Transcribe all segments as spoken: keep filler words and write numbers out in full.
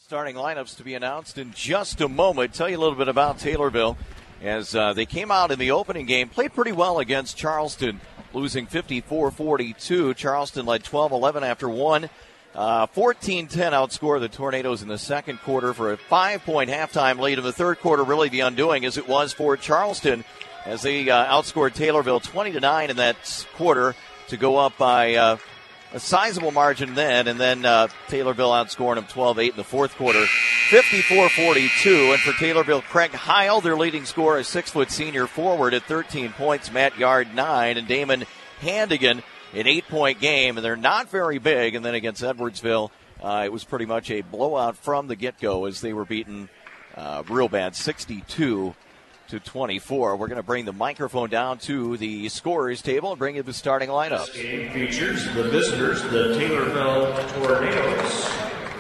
Starting lineups to be announced in just a moment. Tell you a little bit about Taylorville as uh, they came out in the opening game, played pretty well against Charleston, losing fifty-four forty-two. Charleston led twelve eleven after one. Uh, fourteen ten outscored the Tornadoes in the second quarter for a five-point halftime lead in the third quarter. Really the undoing as it was for Charleston as they uh, outscored Taylorville twenty to nine in that quarter to go up by uh, a sizable margin then, and then uh, Taylorville outscoring them twelve eight in the fourth quarter, fifty-four forty-two. And for Taylorville, Craig Heil, their leading scorer, a six-foot senior forward at thirteen points, Matt Yard nine, and Damon Handigan an eight-point game, and they're not very big. And then against Edwardsville, uh, it was pretty much a blowout from the get-go as they were beaten uh, real bad, sixty-two to twenty-four. We're going to bring the microphone down to the scorers table and bring you the starting lineup. This game features the visitors, the Taylorville Tornadoes,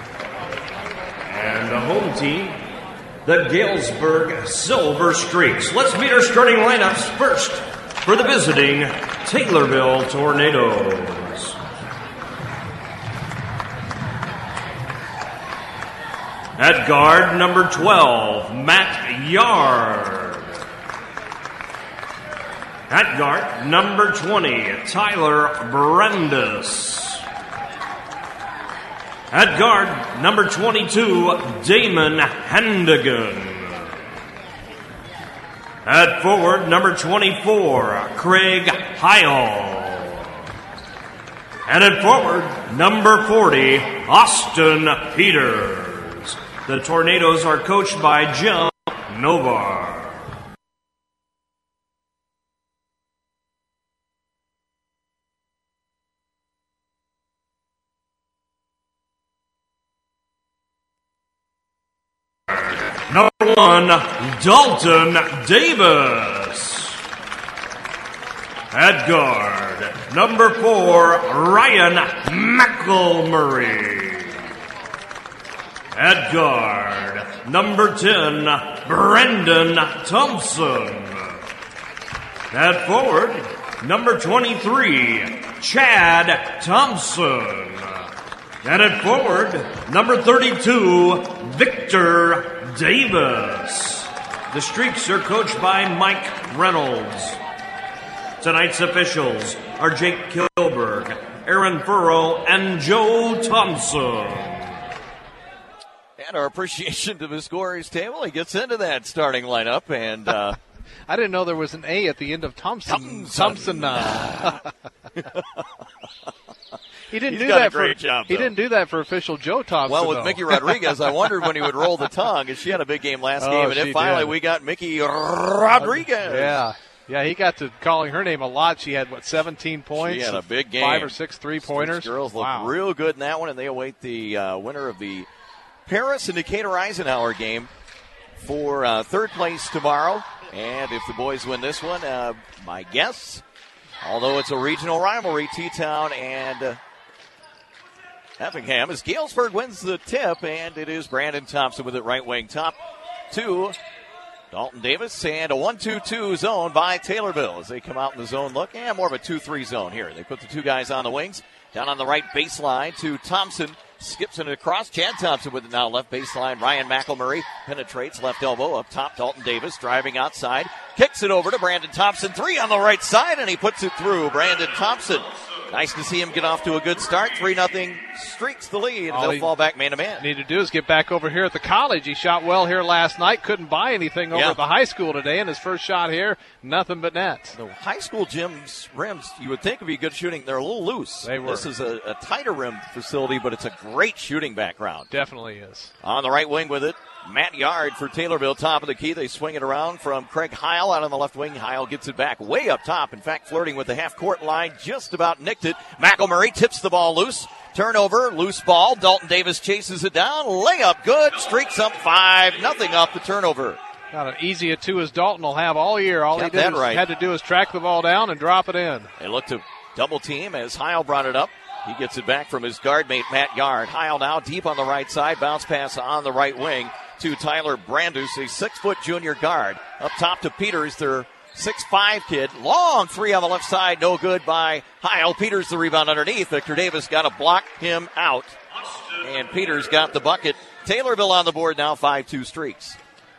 and the home team, the Galesburg Silver Streaks. Let's meet our starting lineups first for the visiting Taylorville Tornadoes. At guard, number twelve, Matt Yard. At guard, number twenty, Tyler Brandis. At guard, number twenty-two, Damon Handigan. At forward, number twenty-four, Craig Heil. And at forward, number forty, Austin Peters. The Tornadoes are coached by Jim Novar. Number one, Dalton Davis. At guard, number four, Ryan McElmurray. At guard, number ten, Brendan Thompson. At forward, number twenty-three, Chad Thompson. And at forward, number thirty-two, Victor Davis. The Streaks are coached by Mike Reynolds. Tonight's officials are Jake Kilberg, Aaron Furrow, and Joe Thompson. And our appreciation to the scorers table. He gets into that starting lineup, and uh, I didn't know there was an A at the end of Thompson. Thompson. Thompson. Uh. He didn't He's do that a great for. Job, he didn't do that for official Joe Thompson. Well, with though. Mickey Rodriguez, I wondered when he would roll the tongue, and she had a big game last oh, game, and then finally did. we got Mickey Rodriguez. Yeah, yeah, he got to calling her name a lot. She had what, seventeen points? She had a big game. Five or six three pointers. Girls look wow. real good in that one, and they await the uh, winner of the Paris and Decatur Eisenhower game for uh, third place tomorrow. And if the boys win this one, uh, my guess, although it's a regional rivalry, T-Town and uh, Effingham, as Galesburg wins the tip, and it is Brandon Thompson with it right wing top two. Dalton Davis, and a one two two zone by Taylorville as they come out in the zone look. And more of a two three zone here. They put the two guys on the wings. Down on the right baseline to Thompson. Skips it across. Chad Thompson with it now. Left baseline. Ryan McElmurray penetrates. Left elbow up top. Dalton Davis driving outside. Kicks it over to Brandon Thompson. Three on the right side, and he puts it through. Brandon Thompson. Nice to see him get off to a good start. three nothing Streaks the lead, and All they'll he fall back man-to-man. Need to do is get back over here at the college. He shot well here last night. Couldn't buy anything over Yeah. at the high school today, and his first shot here, nothing but net. The high school gyms, rims, you would think would be good shooting. They're a little loose. They were. This is a, a tighter rim facility, but it's a great shooting background. Definitely is. On the right wing with it, Matt Yard for Taylorville, top of the key. They swing it around from Craig Heil out on the left wing. Heil gets it back way up top. In fact, flirting with the half-court line, just about nicked it. McElmurray tips the ball loose. Turnover, loose ball. Dalton Davis chases it down. Layup good. Streaks up five. Nothing off the turnover. Not an easy a two as Dalton will have all year. All Got he did that was, right. had to do is track the ball down and drop it in. They look to double team as Heil brought it up. He gets it back from his guard mate, Matt Yard. Heil now deep on the right side. Bounce pass on the right wing to Tyler Brandus, a six-foot junior guard. Up top to Peters, their six five kid. Long three on the left side, no good by Heil. Peters the rebound underneath. Victor Davis got to block him out. And Peters got the bucket Taylorville on the board now, five two streaks.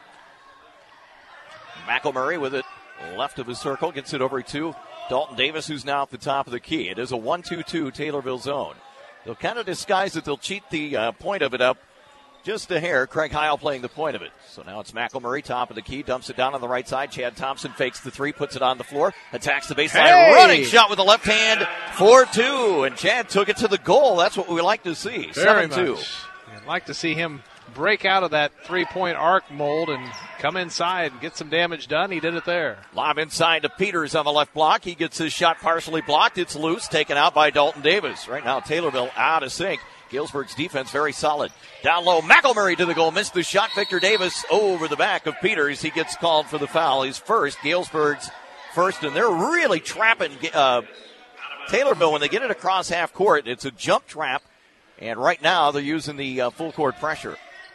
McElmurray with it left of his circle, gets it over to Dalton Davis, who's now at the top of the key. It is a one two two Taylorville zone. They'll kind of disguise it. They'll cheat the uh, point of it up just a hair. Craig Heil playing the point of it. So now it's McElmurray, top of the key, dumps it down on the right side. Chad Thompson fakes the three, puts it on the floor, attacks the baseline, hey! running shot with the left hand, four two. And Chad took it to the goal. That's what we like to see, seven two. I'd like to see him break out of that three-point arc mold and come inside and get some damage done. He did it there. Lob inside to Peters on the left block. He gets his shot partially blocked. It's loose, taken out by Dalton Davis. Right now, Taylorville out of sync. Galesburg's defense very solid. Down low, McElmurray to the goal. Missed the shot. Victor Davis over the back of Peters. He gets called for the foul. He's first. Galesburg's first, and they're really trapping uh, Taylorville when they get it across half court. It's a jump trap, and right now they're using the uh, full court pressure.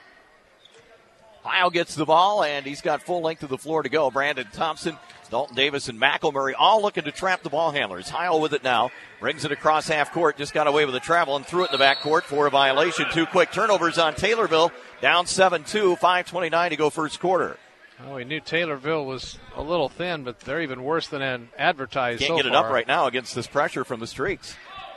Heil gets the ball, and he's got full length of the floor to go. Brandon Thompson, Dalton Davis, and McElmurray all looking to trap the ball handlers. Heil with it now. Brings it across half court. Just got away with the travel and threw it in the back court for a violation. Two quick turnovers on Taylorville. Down seven two. five twenty-nine to go first quarter. Oh, we knew Taylorville was a little thin, but they're even worse than advertised Can't so get it far. up right now against this pressure from the Streaks.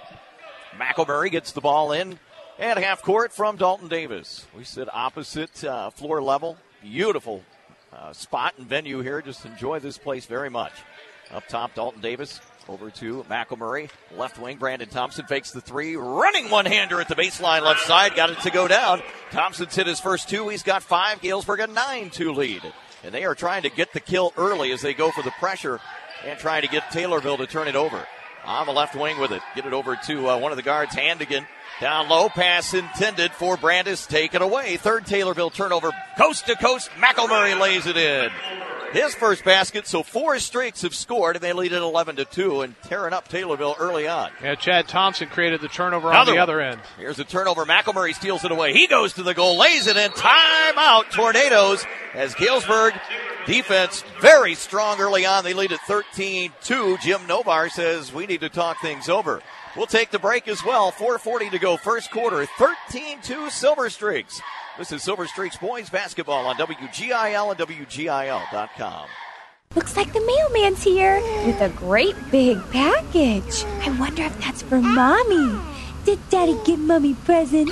McElmurray gets the ball in at half court from Dalton Davis. We sit opposite uh, floor level. Beautiful uh, spot and venue here. Just enjoy this place very much. Up top, Dalton Davis over to McElmurray. Left wing, Brandon Thompson fakes the three. Running one-hander at the baseline left side. Got it to go down. Thompson's hit his first two. He's got five. Galesburg a nine two lead. And they are trying to get the kill early as they go for the pressure and trying to get Taylorville to turn it over. On the left wing with it. Get it over to uh, one of the guards, Handigan. Down low, pass intended for Brandis. Take it away. Third Taylorville turnover. Coast to coast, McElmurray lays it in. His first basket, so four streaks have scored, and they lead at eleven to two and tearing up Taylorville early on. Yeah, Chad Thompson created the turnover Another on the one. other end. Here's a turnover. McElmurray steals it away. He goes to the goal, lays it in. Timeout, Tornadoes, as Galesburg defense very strong early on. They lead at thirteen two. Jim Novar says we need to talk things over. We'll take the break as well. four forty to go first quarter. thirteen two Silver Streaks. This is Silver Streaks boys basketball on W G I L and W G I L dot com. Looks like the mailman's here with a great big package. I wonder if that's for Mommy. Did Daddy give Mommy a present?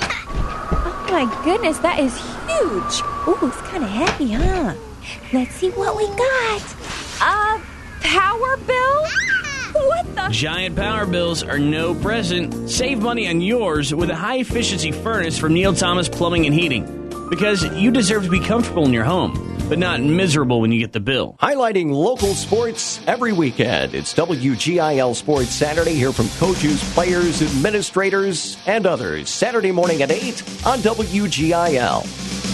Oh my goodness, that is huge. Ooh, it's kind of heavy, huh? Let's see what we got. Uh, power bill? What the? Giant power bills are no present. Save money on yours with a high-efficiency furnace from Neil Thomas Plumbing and Heating. Because you deserve to be comfortable in your home, but not miserable when you get the bill. Highlighting local sports every weekend. It's W G I L Sports Saturday. Hear from coaches, players, administrators, and others. Saturday morning at eight on W G I L.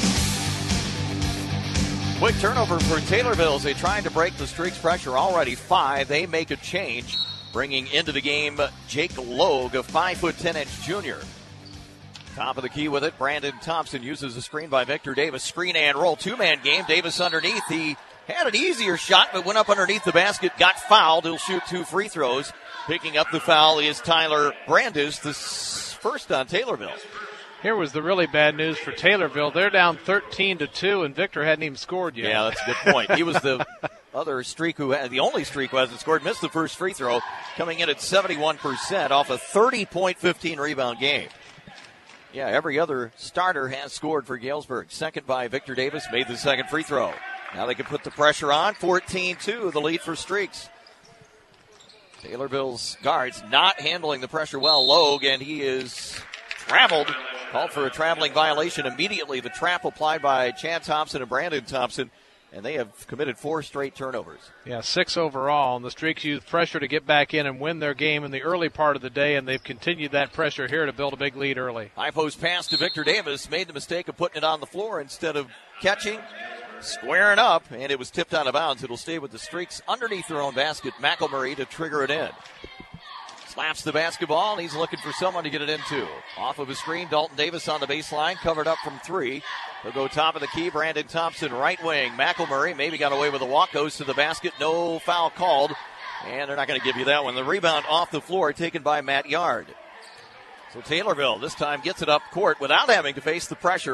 Quick turnover for Taylorville as they trying to break the Streaks pressure. Already five. They make a change, bringing into the game Jake Logue, a five foot ten inch junior. Top of the key with it. Brandon Thompson uses a screen by Victor Davis. Screen and roll. Two-man game. Davis underneath. He had an easier shot, but went up underneath the basket. Got fouled. He'll shoot two free throws. Picking up the foul is Tyler Brandis, the first on Taylorville. Here was the really bad news for Taylorville. They're down thirteen to two, and Victor hadn't even scored yet. Yeah, that's a good point. He was the other streak who had, the only streak who hasn't scored. Missed the first free throw, coming in at seventy-one percent off a thirty point, fifteen rebound game. Yeah, every other starter has scored for Galesburg. Second by Victor Davis, made the second free throw. Now they can put the pressure on. fourteen two, the lead for Streaks. Taylorville's guards not handling the pressure well. Logue, and he is traveled. Called for a traveling violation immediately. The trap applied by Chad Thompson and Brandon Thompson, and they have committed four straight turnovers. Yeah, six overall, and the Streaks used pressure to get back in and win their game in the early part of the day, and they've continued that pressure here to build a big lead early. High post pass to Victor Davis. Made the mistake of putting it on the floor instead of catching, squaring up, and it was tipped out of bounds. It'll stay with the Streaks underneath their own basket. McElmurray to trigger it in. Slaps the basketball, and he's looking for someone to get it into. Off of his screen, Dalton Davis on the baseline, covered up from three. He'll go top of the key. Brandon Thompson, right wing. McElmurray maybe got away with a walk, goes to the basket. No foul called, and they're not going to give you that one. The rebound off the floor taken by Matt Yard. So Taylorville this time gets it up court without having to face the pressure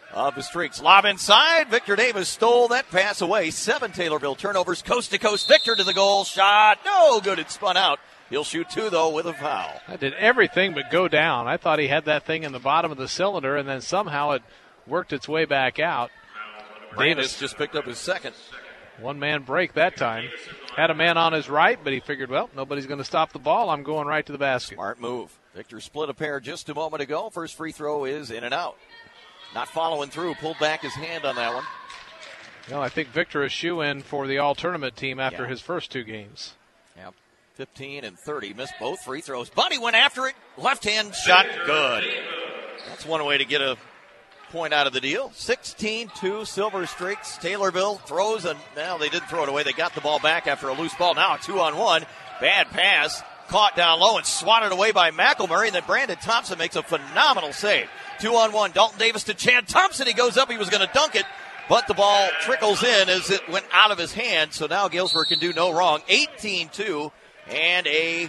of the Streaks. Lob inside. Victor Davis stole that pass away. Seven Taylorville turnovers. Coast to coast. Victor to the goal. Shot. No good. It spun out. He'll shoot two, though, with a foul. That did everything but go down. I thought he had that thing in the bottom of the cylinder, and then somehow it worked its way back out. Davis just picked up his second. One-man break that time. Had a man on his right, but he figured, well, nobody's going to stop the ball. I'm going right to the basket. Smart move. Victor split a pair just a moment ago. First free throw is in and out. Not following through. Pulled back his hand on that one. Well, I think Victor is shoe-in for the all-tournament team after Yeah. his first two games. Yep. fifteen and thirty. Missed both free throws. Buddy went after it. Left hand shot. Good. That's one way to get a point out of the deal. sixteen two Silver Streaks. Taylorville throws, and now they didn't throw it away. They got the ball back after a loose ball. Now a two-on-one. Bad pass. Caught down low and swatted away by McElmurray. And then Brandon Thompson makes a phenomenal save. Two-on-one. Dalton Davis to Chad Thompson. He goes up. He was going to dunk it, but the ball trickles in as it went out of his hand. So now Galesburg can do no wrong. eighteen two. And a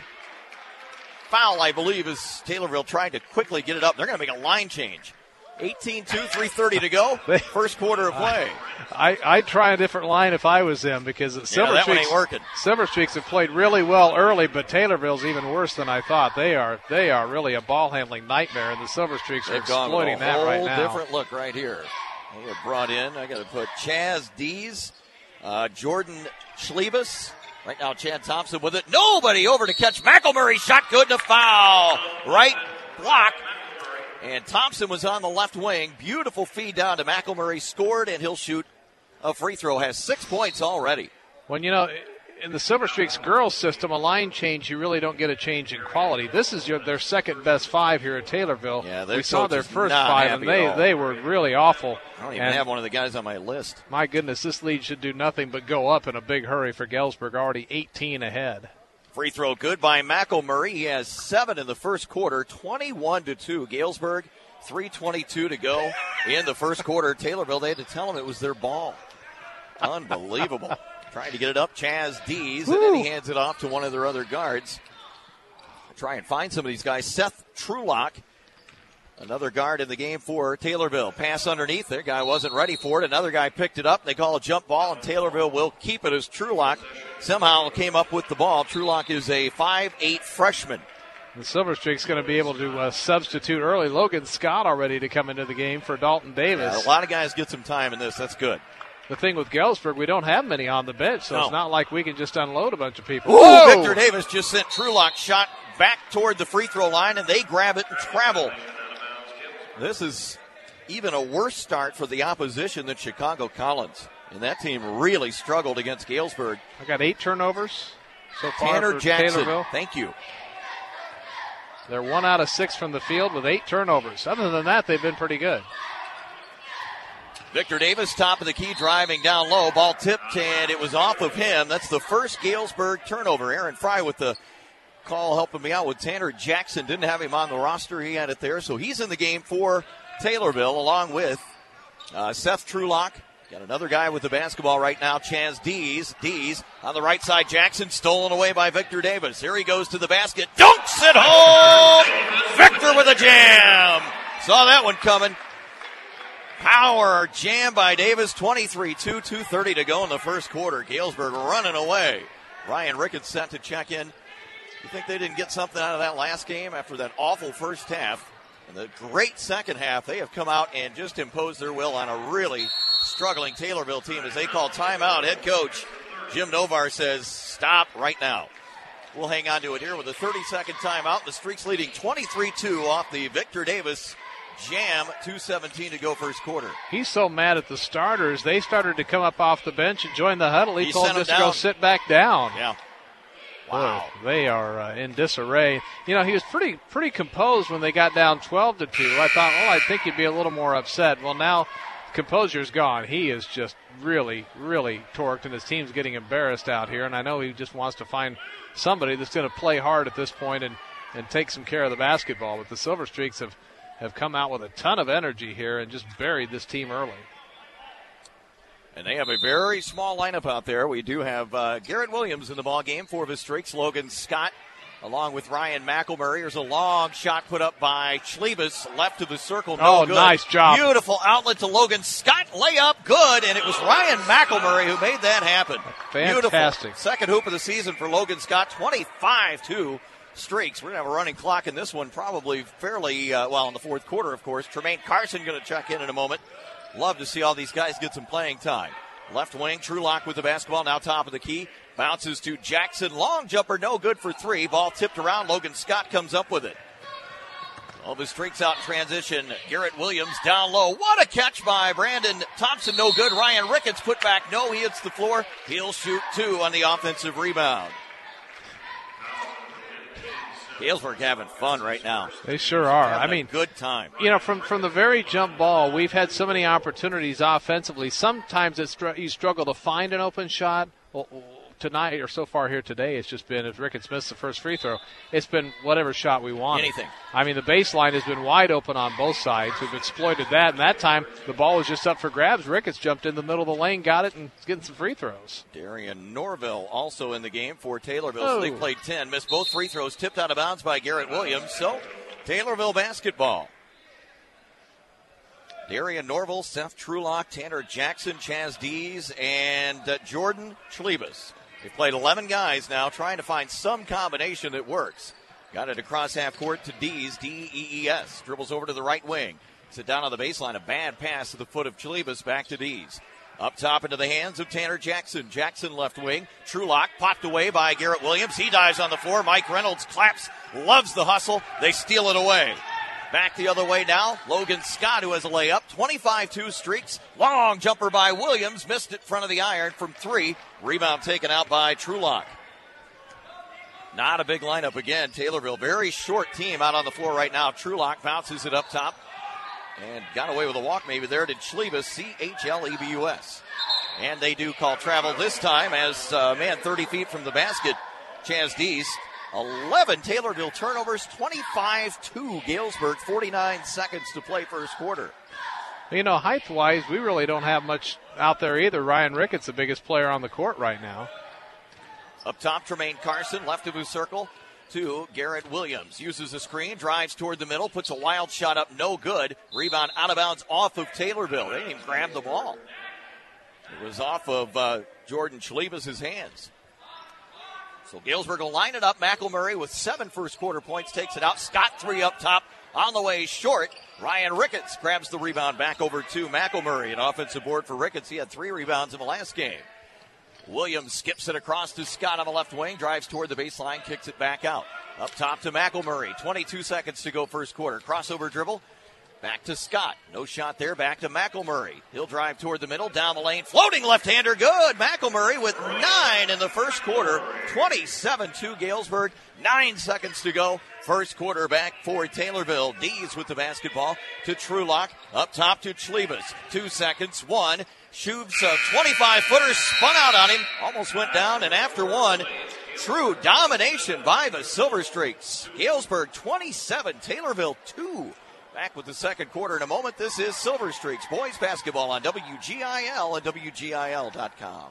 foul, I believe, as Taylorville tried to quickly get it up. They're going to make a line change. eighteen two, three thirty to go. First quarter of play. I, I'd try a different line if I was him because Silver yeah, that one Streaks, ain't working. Silver Streaks have played really well early, but Taylorville's even worse than I thought. They are they are really a ball handling nightmare, and the Silver Streaks are They've gone exploiting with a that whole right now. different look right here. They have brought in, I got to put Chaz Dees, uh, Jordan Schlebus. Right now, Chad Thompson with it. Nobody over to catch McElmurray. Shot good and a foul. Right block. And Thompson was on the left wing. Beautiful feed down to McElmurray. Scored, and he'll shoot a free throw. Has six points already. When, you know, in the Silver Streaks girls system, a line change, you really don't get a change in quality. This is your, their second best five here at Taylorville. Yeah, their we saw coach their is first not five, happy and they, at all. they were really awful. I don't even And have one of the guys on my list. my goodness, this lead should do nothing but go up in a big hurry for Galesburg, already eighteen ahead. Free throw good by McElmurray. He has seven in the first quarter, twenty-one to two. Galesburg, three twenty-two to go in the first quarter. Taylorville, they had to tell him it was their ball. Unbelievable. Trying to get it up, Chaz Dees, and then he hands it off to one of their other guards. Try and find some of these guys. Seth Trulock, another guard in the game for Taylorville. Pass underneath. Their guy wasn't ready for it. Another guy picked it up. They call a jump ball, and Taylorville will keep it as Trulock somehow came up with the ball. Trulock is a five eight freshman. The Silver Streak's going to be able to uh, substitute early. Logan Scott already to come into the game for Dalton Davis. Yeah, a lot of guys get some time in this. That's good. The thing with Galesburg, we don't have many on the bench, so No. it's not like we can just unload a bunch of people. Ooh, Whoa! Victor Davis just sent Trulock shot back toward the free throw line, and they grab it and travel. This is even a worse start for the opposition than Chicago Collins. And that team really struggled against Galesburg. I got eight turnovers so far Tanner for Jackson, Taylorville. thank you. They're one out of six from the field with eight turnovers. Other than that, they've been pretty good. Victor Davis, top of the key, driving down low. Ball tipped, and it was off of him. That's the first Galesburg turnover. Aaron Fry with the call helping me out with Tanner Jackson. Didn't have him on the roster. He had it there. So he's in the game for Taylorville along with uh, Seth Trulock. Got another guy with the basketball right now, Chaz Dees. Dees on the right side. Jackson stolen away by Victor Davis. Here he goes to the basket. Dunks it home! Victor with a jam! Saw that one coming. Power jam by Davis. twenty-three two, two thirty to go in the first quarter. Galesburg running away. Ryan Ricketts set to check in. You think they didn't get something out of that last game after that awful first half? And the great second half, they have come out and just imposed their will on a really struggling Taylorville team as they call timeout. Head coach Jim Novar says, stop right now. We'll hang on to it here with a thirty-second timeout. The Streaks leading twenty-three two off the Victor Davis jam. two seventeen to go first quarter. He's so mad at the starters. They started to come up off the bench and join the huddle. He, He told sent them them just to go down. sit back down. Yeah. Wow. Boy, they are uh, in disarray. You know, he was pretty pretty composed when they got down twelve to two. I thought, well, I think he'd be a little more upset. Well, now composure's gone. He is just really, really torqued, and his team's getting embarrassed out here. And I know he just wants to find somebody that's going to play hard at this point and, and take some care of the basketball. But the Silver Streaks have, have come out with a ton of energy here and just buried this team early. And they have a very small lineup out there. We do have uh, Garrett Williams in the ball game for the Streaks. Logan Scott along with Ryan McElmurray. Here's a long shot put up by Schlebus, left of the circle. No oh, good. Nice job. Beautiful outlet to Logan Scott. Layup, good, and it was Ryan McElmurray who made that happen. Fantastic. Beautiful. Second hoop of the season for Logan Scott, twenty-five two streaks. We're going to have a running clock in this one probably fairly, uh, well, in the fourth quarter, of course. Tremaine Carson going to check in in a moment. Love to see all these guys get some playing time. Left wing, Trulock with the basketball, now top of the key. Bounces to Jackson. Long jumper, no good for three. Ball tipped around. Logan Scott comes up with it. All the streaks out in transition. Garrett Williams down low. What a catch by Brandon Thompson. No good. Ryan Ricketts put back. No, he hits the floor. He'll shoot two on the offensive rebound. Galesburg having fun right now. They sure are. Having I mean, a good time. You know, from, from the very jump ball, we've had so many opportunities offensively. Sometimes it's str- you struggle to find an open shot. Well, tonight, or so far here today, it's just been, if Ricketts missed the first free throw, it's been whatever shot we want. Anything. I mean, the baseline has been wide open on both sides. We've exploited that, and that time the ball was just up for grabs. Ricketts jumped in the middle of the lane, got it, and is getting some free throws. Darian Norville also in the game for Taylorville. Oh. So they played ten, missed both free throws, tipped out of bounds by Garrett Williams. So Taylorville basketball. Darian Norville, Seth Trulock, Tanner Jackson, Chaz Dees, and uh, Jordan Schlebus. They've played eleven guys now, trying to find some combination that works. Got it across half court to Dees, D E E S. Dribbles over to the right wing. Sit down on the baseline. A bad pass to the foot of Schlebus. Back to Dees. Up top into the hands of Tanner Jackson. Jackson left wing. Trulock popped away by Garrett Williams. He dives on the floor. Mike Reynolds claps. Loves the hustle. They steal it away. Back the other way now. Logan Scott, who has a layup. twenty-five two streaks. Long jumper by Williams. Missed it front of the iron from three. Rebound taken out by Trulock. Not a big lineup again. Taylorville, very short team out on the floor right now. Trulock bounces it up top. And got away with a walk maybe there. Did Schlebus, C H L E B U S. And they do call travel this time as, uh, man, thirty feet from the basket. Chaz Dees. eleven Taylorville turnovers, twenty-five two Galesburg, forty-nine seconds to play first quarter. You know, height-wise, we really don't have much out there either. Ryan Ricketts, the biggest player on the court right now. Up top, Tremaine Carson, left of his circle to Garrett Williams. Uses a screen, drives toward the middle, puts a wild shot up, no good. Rebound out of bounds off of Taylorville. They didn't even grab the ball. It was off of uh, Jordan Schlebus' hands. So Galesburg will line it up. McElmurray with seven first quarter points takes it out. Scott three up top on the way short. Ryan Ricketts grabs the rebound back over to McElmurray. An offensive board for Ricketts. He had three rebounds in the last game. Williams skips it across to Scott on the left wing. Drives toward the baseline. Kicks it back out. Up top to McElmurray. twenty-two seconds to go first quarter. Crossover dribble. Back to Scott. No shot there. Back to McElmurray. He'll drive toward the middle. Down the lane. Floating left-hander. Good. McElmurray with nine in the first quarter. twenty-seven two Galesburg. Nine seconds to go. First quarter back for Taylorville. Dees with the basketball to Trulock. Up top to Schlebus. Two seconds. One. Shoots a twenty-five footer. Spun out on him. Almost went down. And after one, true domination by the Silver Streaks. Galesburg twenty-seven. Taylorville two. Back with the second quarter in a moment. This is Silver Streaks boys basketball on W G I L and W G I L dot com.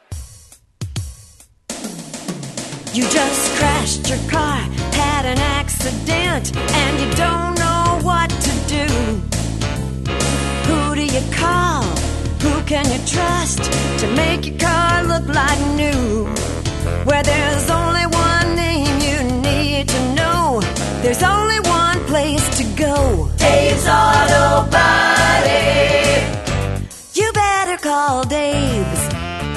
You just crashed your car, had an accident, and you don't know what to do. Who do you call? Who can you trust to make your car look like new? Where there's only one name you need to know, there's only one place to go. Dave's Auto Body. You better call Dave's.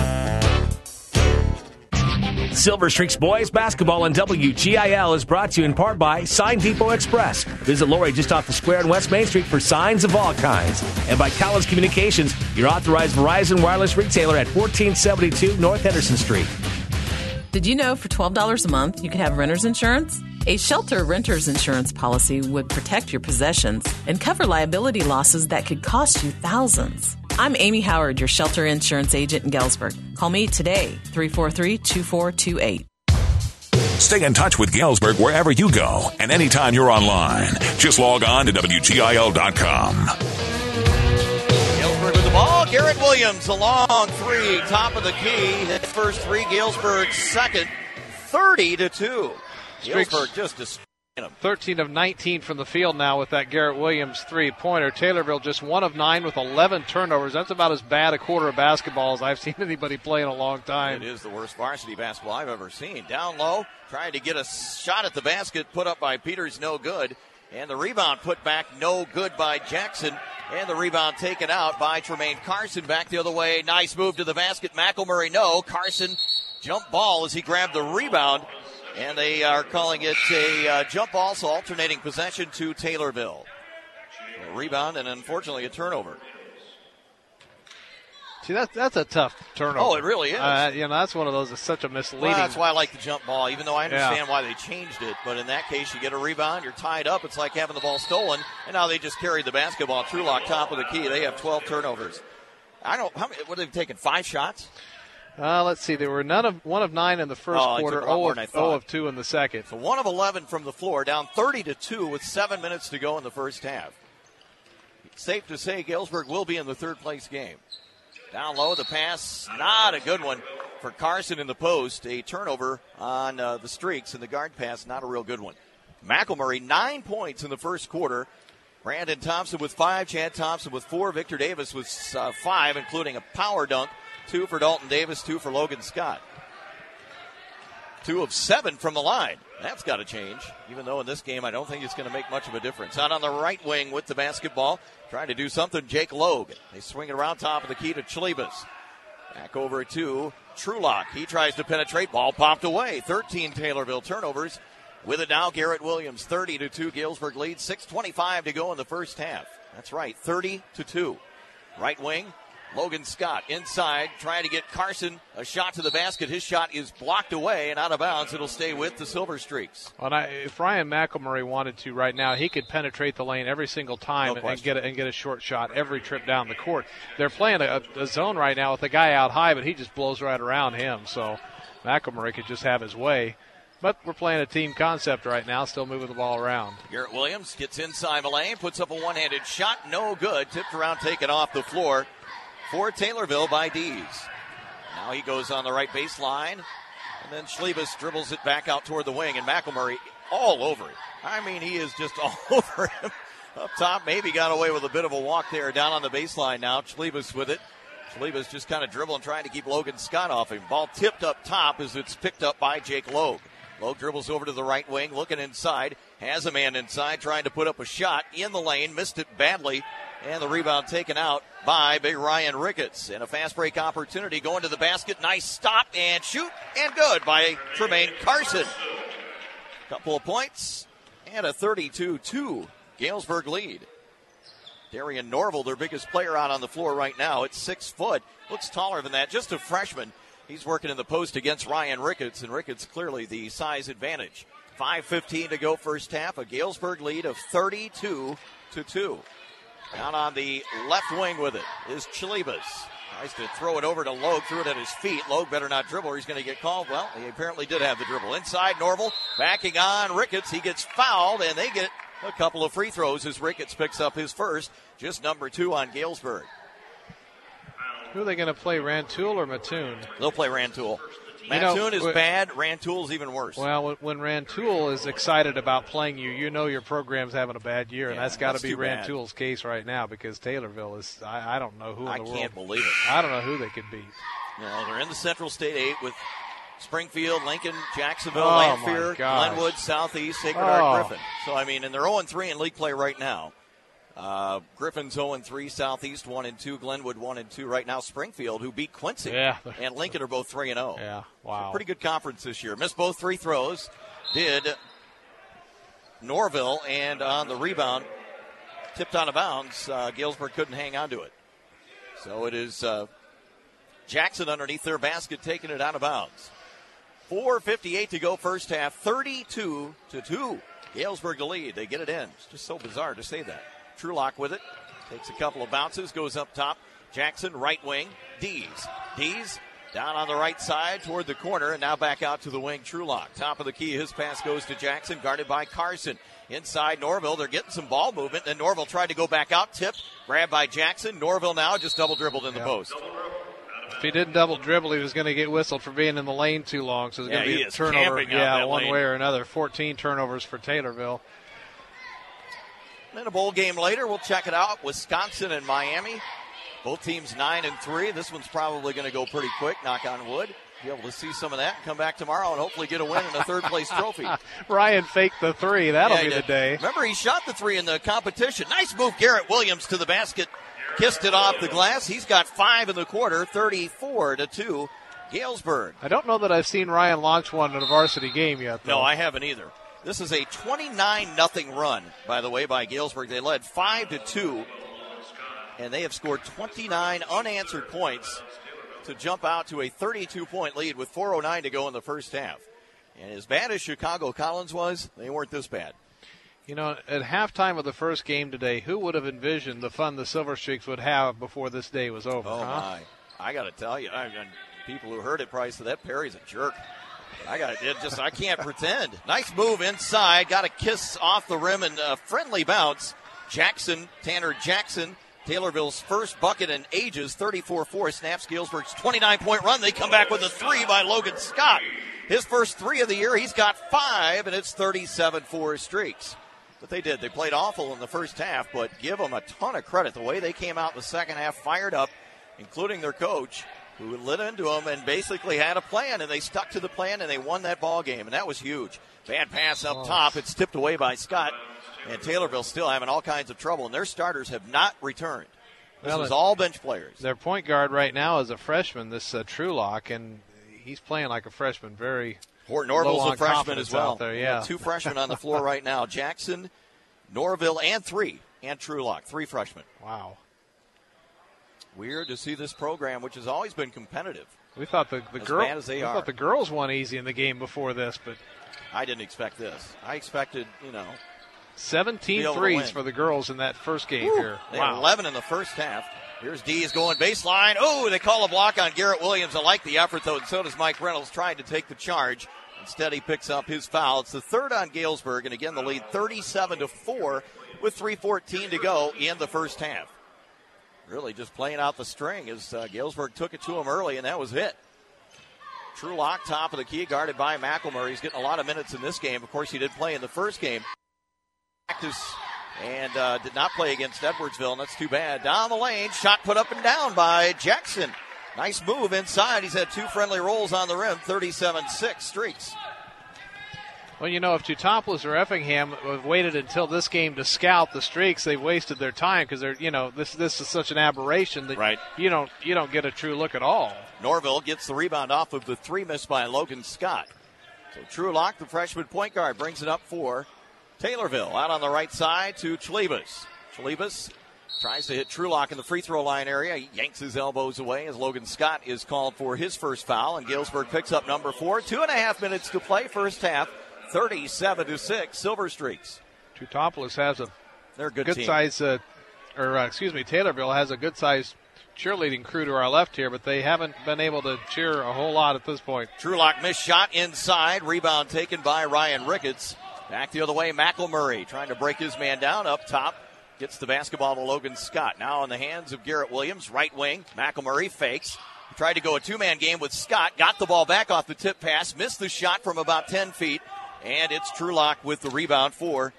Silver Streaks boys basketball on W G I L is brought to you in part by Sign Depot Express. Visit Lori just off the square on West Main Street for signs of all kinds. And by Collins Communications, your authorized Verizon wireless retailer at fourteen seventy-two North Henderson Street. Did you know for twelve dollars a month you could have renter's insurance? A shelter renter's insurance policy would protect your possessions and cover liability losses that could cost you thousands. I'm Amy Howard, your shelter insurance agent in Galesburg. Call me today, three four three, two four two eight. Stay in touch with Galesburg wherever you go and anytime you're online. Just log on to W G I L dot com. Galesburg with the ball. Garrett Williams, a long three, top of the key. His first three, Galesburg second, thirty to two. Galesburg just destroying them. thirteen of nineteen from the field now with that Garrett Williams three-pointer. Taylorville just one of nine with eleven turnovers. That's about as bad a quarter of basketball as I've seen anybody play in a long time. It is the worst varsity basketball I've ever seen. Down low, trying to get a shot at the basket, put up by Peters, no good. And the rebound put back, no good by Jackson. And the rebound taken out by Tremaine Carson. Back the other way, nice move to the basket. McElmurray, no. Carson, jump ball as he grabbed the rebound. And they are calling it a uh, jump ball, so alternating possession to Taylorville. A rebound and unfortunately a turnover. See, that's, that's a tough turnover. Oh, it really is. Uh, you know, that's one of those that's such a misleading. Well, that's why I like the jump ball, even though I understand yeah. why they changed it. But in that case, you get a rebound, you're tied up. It's like having the ball stolen. And now they just carried the basketball. Trulock, top of the key. They have twelve turnovers. I don't know. How many, what have they taken? Five shots? Uh, let's see. They were none of one of nine in the first oh, quarter, zero of, zero of two in the second. So one of eleven from the floor, down thirty to two with seven minutes to go in the first half. It's safe to say Galesburg will be in the third place game. Down low, the pass, not a good one for Carson in the post. A turnover on uh, the streaks, and the guard pass, not a real good one. McElmurray, nine points in the first quarter. Brandon Thompson with five, Chad Thompson with four, Victor Davis with uh, five, including a power dunk. Two for Dalton Davis, two for Logan Scott. Two of seven from the line. That's got to change, even though in this game I don't think it's going to make much of a difference. Out on the right wing with the basketball, trying to do something, Jake Logue. They swing it around top of the key to Chlebas. Back over to Trulock. He tries to penetrate, ball popped away. thirteen Taylorville turnovers. With it now, Garrett Williams, thirty to two, Galesburg leads. six twenty-five to go in the first half. That's right, thirty to two. Right wing, Logan Scott inside, trying to get Carson a shot to the basket. His shot is blocked away and out of bounds. It'll stay with the Silver Streaks. Well, I, if Ryan McElmurray wanted to right now, he could penetrate the lane every single time no and, and get a, and get a short shot every trip down the court. They're playing a, a zone right now with the guy out high, but he just blows right around him. So McElmurray could just have his way. But we're playing a team concept right now, still moving the ball around. Garrett Williams gets inside the lane, puts up a one-handed shot, no good. Tipped around, taken off the floor for Taylorville by Dees. Now he goes on the right baseline, and then Chlebas dribbles it back out toward the wing, and McElmurray all over it. I mean, he is just all over him. Up top, maybe got away with a bit of a walk there. Down on the baseline now, Chlebas with it. Chlebas just kind of dribbling, trying to keep Logan Scott off him. Ball tipped up top as it's picked up by Jake Logue. Logue dribbles over to the right wing, looking inside. Has a man inside, trying to put up a shot in the lane. Missed it badly. And the rebound taken out by big Ryan Ricketts. And a fast break opportunity going to the basket. Nice stop and shoot and good by Tremaine Carson. Couple of points and a thirty-two two Galesburg lead. Darian Norville, their biggest player out on the floor right now. It's six foot. Looks taller than that. Just a freshman. He's working in the post against Ryan Ricketts, and Ricketts clearly the size advantage. five fifteen to go first half. A Galesburg lead of thirty-two to two. Down on the left wing with it is Chlebas. Tries to throw it over to Logue, threw it at his feet. Logue better not dribble or he's going to get called. Well, he apparently did have the dribble. Inside, Norville backing on Ricketts. He gets fouled, and they get a couple of free throws as Ricketts picks up his first. Just number two on Galesburg. Who are they going to play, Rantoul or Mattoon? They'll play Rantoul. You know, Mattoon is w- bad. Rantoul's even worse. Well, when, when Rantoul is excited about playing you, you know your program's having a bad year, and Yeah, that's got to that's be too bad. Rantoul's case right now because Taylorville is, I, I don't know who in I the world. can't believe it. I don't know who they could beat. No, they're in the Central State eight with Springfield, Lincoln, Jacksonville, Oh, Lanphier, my gosh. Glenwood, Southeast, Sacred Oh. Heart, Griffin. So, I mean, and they're oh and three in league play right now. Uh, Griffin's oh and three, Southeast one and two, Glenwood one and two right now. Springfield, who beat Quincy, Yeah. and Lincoln are both three and oh. Yeah, wow. Pretty good conference this year. Missed both free throws. Did Norville, and on the rebound, tipped out of bounds. Uh, Galesburg couldn't hang on to it. So it is uh, Jackson underneath their basket taking it out of bounds. four fifty-eight to go first half, thirty-two to two. Galesburg to lead. They get it in. It's just so bizarre to say that. Trulock with it. Takes a couple of bounces, goes up top. Jackson, right wing. Dees. Dees down on the right side toward the corner, and now back out to the wing. Trulock, top of the key. His pass goes to Jackson, guarded by Carson. Inside Norville, they're getting some ball movement. Then Norville tried to go back out, tipped, grabbed by Jackson. Norville now just double dribbled in the Yep. post. If he didn't double dribble, he was going to get whistled for being in the lane too long. So it's yeah, going to be he a is turnover. camping out Yeah, that one lane. way or another. fourteen turnovers for Taylorville. Then a bowl game later, we'll check it out. Wisconsin and Miami. Both teams nine and three. This one's probably going to go pretty quick, knock on wood. Be able to see some of that and come back tomorrow and hopefully get a win and a third place trophy. Ryan faked the three. That'll Yeah, be he the did. day. Remember, he shot the three in the competition. Nice move, Garrett Williams to the basket. Kissed it off the glass. He's got five in the quarter, thirty-four to two. Galesburg. I don't know that I've seen Ryan launch one in a varsity game yet, though. No, I haven't either. This is a twenty-nine nothing run, by the way, by Galesburg. They led five to two, and they have scored twenty-nine unanswered points to jump out to a thirty-two point lead with four oh nine to go in the first half. And as bad as Chicago Collins was, they weren't this bad. You know, at halftime of the first game today, who would have envisioned the fun the Silver Streaks would have before this day was over? Oh, huh? my. I got to tell you, I mean, people who heard it probably said, that Perry's a jerk. I got it. Just I can't pretend. Nice move inside. Got a kiss off the rim and a friendly bounce. Jackson, Tanner Jackson, Taylorville's first bucket in ages. thirty-four four snaps Galesburg's twenty-nine point run. They come back with a three by Logan Scott. His first three of the year. He's got five, and it's thirty-seven four streaks. But they did. They played awful in the first half, but give them a ton of credit. The way they came out in the second half, fired up, including their coach, who lit into them and basically had a plan, and they stuck to the plan, and they won that ball game, and that was huge. Bad pass up top. It's tipped away by Scott, and Taylorville still having all kinds of trouble, and their starters have not returned. This Well, was all bench players. Their point guard right now is a freshman, this uh, Trulock, and he's playing like a freshman. Very Port low Norville's on a freshman confidence as well. out there, We yeah. have two freshmen on the floor right now. Jackson, Norville, and three, and Trulock, three freshmen. Wow. Weird to see this program, which has always been competitive. We thought the, the As girl, bad as they we are. thought the girls won easy in the game before this, but I didn't expect this. I expected, you know, seventeen Be able to threes win. for the girls in that first game Whew. here. They had Wow. eleven in the first half. Here's Dees going baseline. Oh, they call a block on Garrett Williams. I like the effort, though, and so does Mike Reynolds trying to take the charge. Instead, he picks up his foul. It's the third on Galesburg, and again, the lead thirty-seven to four with three fourteen to go in the first half. Really just playing out the string as uh, Galesburg took it to him early, and that was it. Trulock, top of the key, guarded by McElmurray. He's getting a lot of minutes in this game. Of course, he did play in the first game. Practice and uh, did not play against Edwardsville, and that's too bad. Down the lane, shot put up and down by Jackson. Nice move inside. He's had two friendly rolls on the rim, thirty-seven six streaks. Well, you know, if Teutopolis or Effingham have waited until this game to scout the streaks, they've wasted their time because they're, you know, this this is such an aberration that Right. you don't you don't get a true look at all. Norville gets the rebound off of the three missed by Logan Scott. So Trulock, the freshman point guard, brings it up for Taylorville. Out on the right side to Chalibas. Chalibas tries to hit Trulock in the free throw line area. He yanks his elbows away as Logan Scott is called for his first foul, and Galesburg picks up number four. Two and a half minutes to play, first half, thirty-seven to six, Silver Streaks. Teutopolis has a They're a good, good team. size, uh, or uh, excuse me, Taylorville has a good size cheerleading crew to our left here, but they haven't been able to cheer a whole lot at this point. Trulock missed shot inside. Rebound taken by Ryan Ricketts. Back the other way, McElmurray trying to break his man down up top. Gets the basketball to Logan Scott. Now in the hands of Garrett Williams, right wing. McElmurray fakes. He tried to go a two-man game with Scott. Got the ball back off the tip pass. Missed the shot from about ten feet. And it's Trulock with the rebound for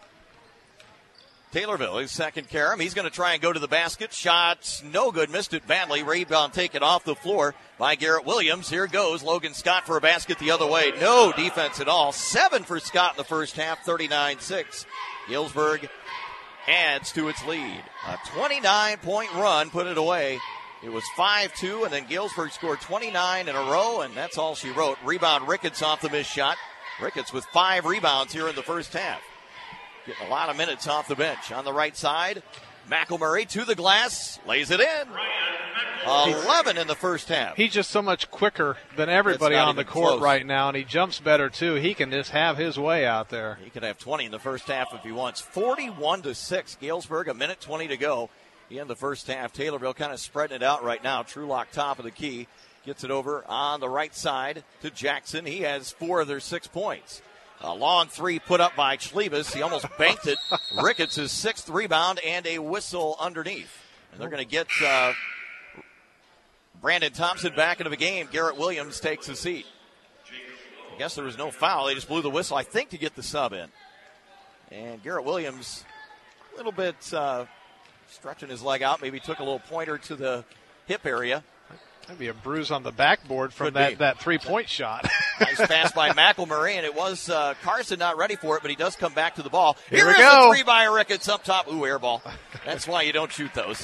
Taylorville. His second carom. He's going to try and go to the basket. Shots no good. Missed it badly. Rebound taken off the floor by Garrett Williams. Here goes Logan Scott for a basket the other way. No defense at all. Seven for Scott in the first half. thirty-nine six. Galesburg adds to its lead. A twenty-nine point run put it away. It was five two, and then Galesburg scored twenty-nine in a row, and that's all she wrote. Rebound Ricketts off the missed shot. Ricketts with five rebounds here in the first half. Getting a lot of minutes off the bench. On the right side, McElmurray to the glass, lays it in. eleven in the first half. He's just so much quicker than everybody It's not on the even court close. right now, and he jumps better too. He can just have his way out there. He could have twenty in the first half if he wants. forty-one to six. Galesburg, a minute twenty to go in the first half. Taylorville kind of spreading it out right now. Trulock top of the key. Gets it over on the right side to Jackson. He has four of their six points. A long three put up by Chalibas. He almost banked it. Ricketts' his sixth rebound and a whistle underneath. And they're going to get uh, Brandon Thompson back into the game. Garrett Williams takes a seat. I guess there was no foul. They just blew the whistle, I think, to get the sub in. And Garrett Williams, a little bit uh, stretching his leg out. Maybe took a little pointer to the hip area. That'd be a bruise on the backboard from that, that three-point shot. Nice pass by McElmurray, and it was uh, Carson not ready for it, but he does come back to the ball. Here, Here we is go. a three by Ricketts up top. Ooh, air ball. That's why you don't shoot those.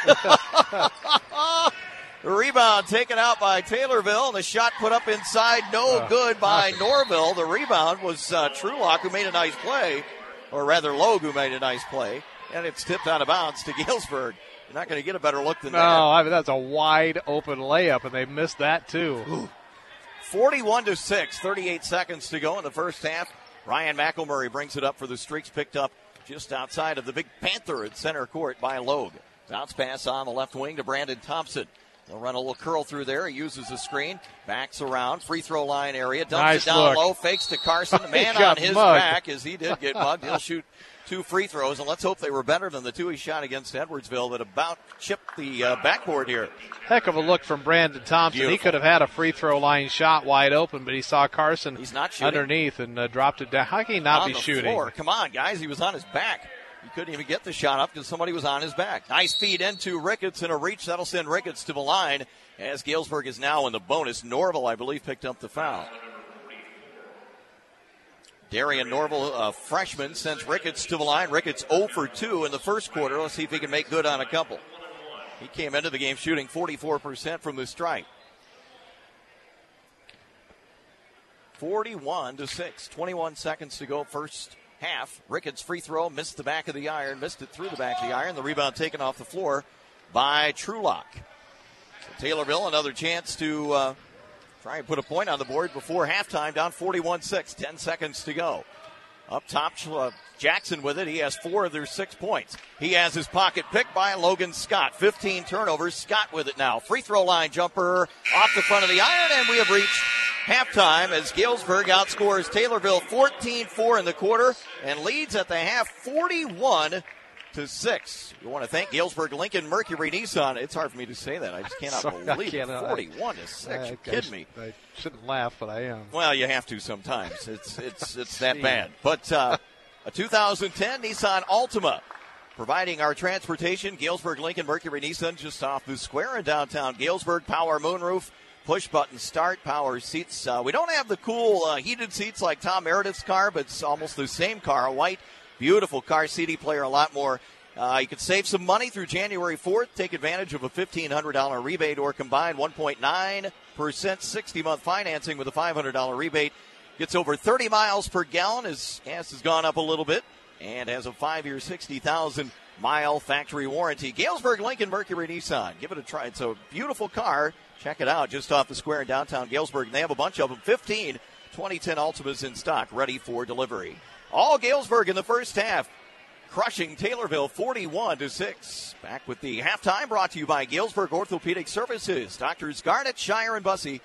The rebound taken out by Taylorville, and the shot put up inside, no uh, good by Norville. The rebound was uh, Trulock, who made a nice play, or rather Logue, who made a nice play, and it's tipped out of bounds to Galesburg. You're not going to get a better look than no, that. No, I mean, that's a wide open layup, and they missed that too. Ooh. forty-one to six, thirty-eight seconds to go in the first half. Ryan McElmurray brings it up for the Streaks, picked up just outside of the Big Panther at center court by Logue. Bounce pass on the left wing to Brandon Thompson. He'll run a little curl through there. He uses the screen, backs around, free throw line area, dumps nice it down look. low, fakes to Carson. The man on his mugged. back, as he did get mugged. He'll shoot two free throws, and let's hope they were better than the two he shot against Edwardsville that about chipped the uh, backboard here. Heck of a look from Brandon Thompson. Beautiful. He could have had a free throw line shot wide open, but he saw Carson He's not shooting. underneath and uh, dropped it down. How can he not on be the shooting? Floor. Come on, guys. He was on his back. He couldn't even get the shot up because somebody was on his back. Nice feed into Ricketts and a reach. That'll send Ricketts to the line as Galesburg is now in the bonus. Norville, I believe, picked up the foul. Darian Norville, a freshman, sends Ricketts to the line. Ricketts zero for two in the first quarter. Let's see if he can make good on a couple. He came into the game shooting forty-four percent from the stripe. forty-one to six, twenty-one seconds to go first half. Ricketts free throw, missed the back of the iron, missed it through the back of the iron. The rebound taken off the floor by Trulock. So Taylorville, another chance to uh, try and put a point on the board before halftime, down forty-one six, ten seconds to go. Up top, uh, Jackson with it. He has four of their six points. He has his pocket picked by Logan Scott. fifteen turnovers. Scott with it now. Free throw line jumper off the front of the iron, and we have reached halftime as Galesburg outscores Taylorville fourteen four in the quarter and leads at the half forty-one to six. We want to thank Galesburg Lincoln Mercury Nissan. It's hard for me to say that. I just cannot Sorry, believe I it. cannot. forty-one to six. You're kidding me. I shouldn't laugh, but I am. Well, you have to sometimes. It's it's it's that bad. But uh, a two thousand ten Nissan Altima providing our transportation. Galesburg Lincoln Mercury Nissan just off the square in downtown Galesburg. Power moonroof, push button start, power seats. Uh, we don't have the cool uh, heated seats like Tom Meredith's car, but it's almost the same car. A white, beautiful car. C D player, a lot more. Uh, you can save some money through January fourth. Take advantage of a fifteen hundred dollars rebate or combined one point nine percent sixty-month financing with a five hundred dollars rebate. Gets over thirty miles per gallon as gas has gone up a little bit and has a five-year, sixty thousand mile factory warranty. Galesburg Lincoln Mercury Nissan. Give it a try. It's a beautiful car. Check it out just off the square in downtown Galesburg. And they have a bunch of them. fifteen twenty ten Altimas in stock ready for delivery. All Galesburg in the first half. Crushing Taylorville forty-one to six. Back with the halftime brought to you by Galesburg Orthopedic Services. Doctors Garnett, Shire, and Bussey.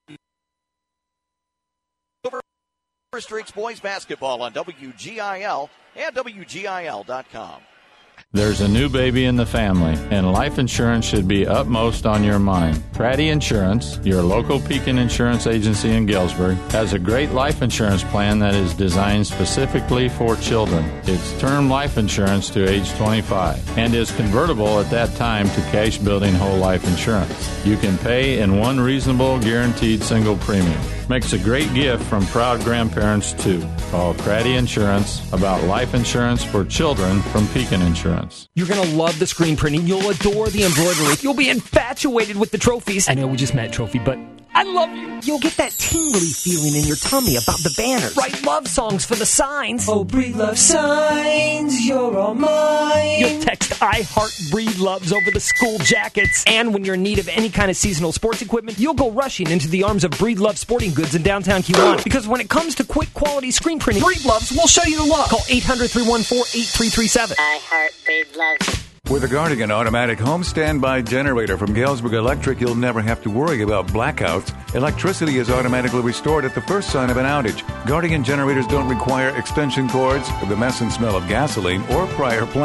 Streaks boys basketball on W G I L and W G I L dot com. There's a new baby in the family, and life insurance should be upmost on your mind. Pratty Insurance, your local Pekin insurance agency in Galesburg, has a great life insurance plan that is designed specifically for children. It's term life insurance to age twenty-five and is convertible at that time to cash building whole life insurance. You can pay in one reasonable, guaranteed single premium. Makes a great gift from proud grandparents, too. Call Pratty Insurance about life insurance for children from Pekin Insurance. You're going to love the screen printing. You'll adore the embroidery. You'll be infatuated with the trophies. I know we just met Trophy, but I love you. You'll get that tingly feeling in your tummy about the banners. Write love songs for the signs. Oh, Breed Love signs, you're all mine. You'll text I Heart Breed Loves over the school jackets. And when you're in need of any kind of seasonal sports equipment, you'll go rushing into the arms of Breed Love Sporting Goods in downtown Kiwanis. Because when it comes to quick quality screen printing, Breed Loves will show you the love. Call eight hundred, three one four, eight three three seven. I Heart Breed Love. With a Guardian automatic home standby generator from Galesburg Electric, you'll never have to worry about blackouts. Electricity is automatically restored at the first sign of an outage. Guardian generators don't require extension cords, the mess and smell of gasoline, or prior planning.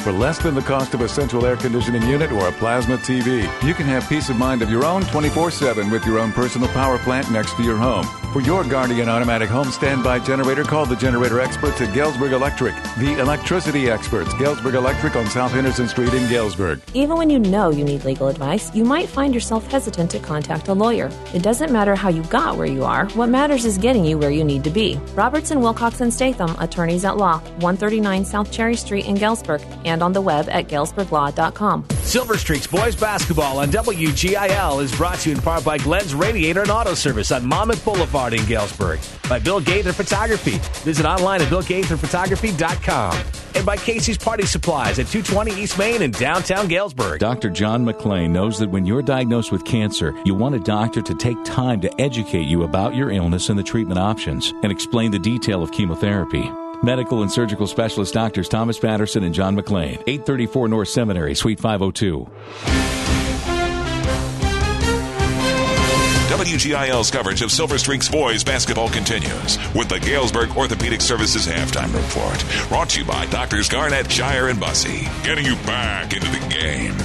For less than the cost of a central air conditioning unit or a plasma T V, you can have peace of mind of your own twenty-four seven with your own personal power plant next to your home. For your Guardian automatic home standby generator, call the generator experts at Galesburg Electric. The electricity experts, Galesburg Electric on South Henderson Street in Galesburg. Even when you know you need legal advice, you might find yourself hesitant to contact a lawyer. It doesn't matter how you got where you are. What matters is getting you where you need to be. Robertson, Wilcox, and Statham, attorneys at law, one thirty-nine South Cherry Street in Galesburg, and on the web at galesburg law dot com. Silver Streaks Boys Basketball on W G I L is brought to you in part by Glenn's Radiator and Auto Service on Monmouth Boulevard in Galesburg. By Bill Gaither Photography. Visit online at bill gaither photography dot com. And by Casey's Party Supplies at two twenty East Main in downtown Galesburg. Doctor John McClain knows that when you're diagnosed with cancer, you want a doctor to take time to educate you about your illness and the treatment options and explain the detail of chemotherapy. Medical and surgical specialist doctors Thomas Patterson and John McClain, eight thirty-four North Seminary, Suite five oh two. W G I L's coverage of Silver Streaks boys basketball continues with the Galesburg Orthopedic Services halftime report. Brought to you by Doctors Garnett, Shire, and Bussey. Getting you back into the game.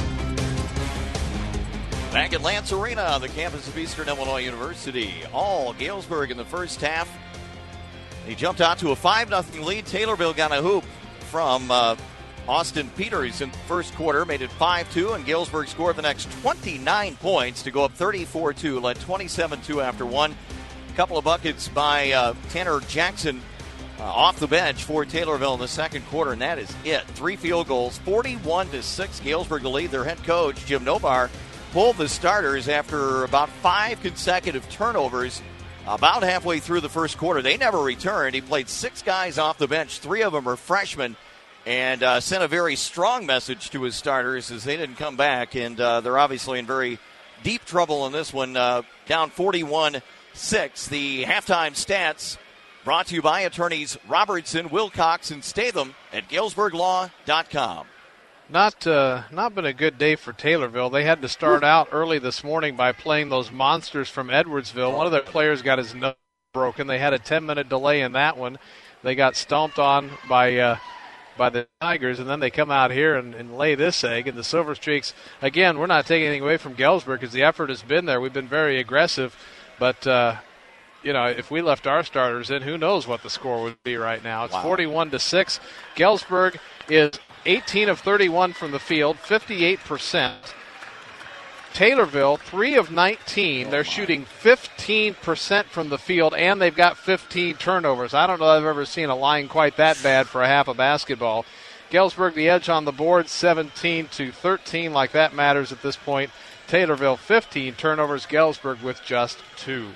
Back at Lance Arena, the campus of Eastern Illinois University. All Galesburg in the first half. He jumped out to a five nothing lead. Taylorville got a hoop from uh, Austin Peters in the first quarter, made it five two, and Galesburg scored the next twenty-nine points to go up thirty-four two, led twenty-seven two after one. A couple of buckets by uh, Tanner Jackson uh, off the bench for Taylorville in the second quarter, and that is it. Three field goals, forty-one to six. Galesburg to lead. Their head coach, Jim Nobar, pulled the starters after about five consecutive turnovers. About halfway through the first quarter, they never returned. He played six guys off the bench. Three of them are freshmen, and uh, sent a very strong message to his starters as they didn't come back, and uh, they're obviously in very deep trouble in this one, uh, down forty-one six. The halftime stats brought to you by attorneys Robertson, Wilcox, and Statham at galesburg law dot com. Not uh, not been a good day for Taylorville. They had to start out early this morning by playing those monsters from Edwardsville. One of their players got his nose broken. They had a ten-minute delay in that one. They got stomped on by uh, by the Tigers, and then they come out here and, and lay this egg. And the Silver Streaks, again, we're not taking anything away from Galesburg because the effort has been there. We've been very aggressive, but uh, you know, if we left our starters in, who knows what the score would be right now. It's wow. forty-one to six. Galesburg is eighteen of thirty-one from the field, fifty-eight percent. Taylorville, three of nineteen. They're shooting fifteen percent from the field, and they've got fifteen turnovers. I don't know if I've ever seen a line quite that bad for a half of basketball. Galesburg, the edge on the board, seventeen to thirteen, like that matters at this point. Taylorville, fifteen turnovers. Galesburg with just two.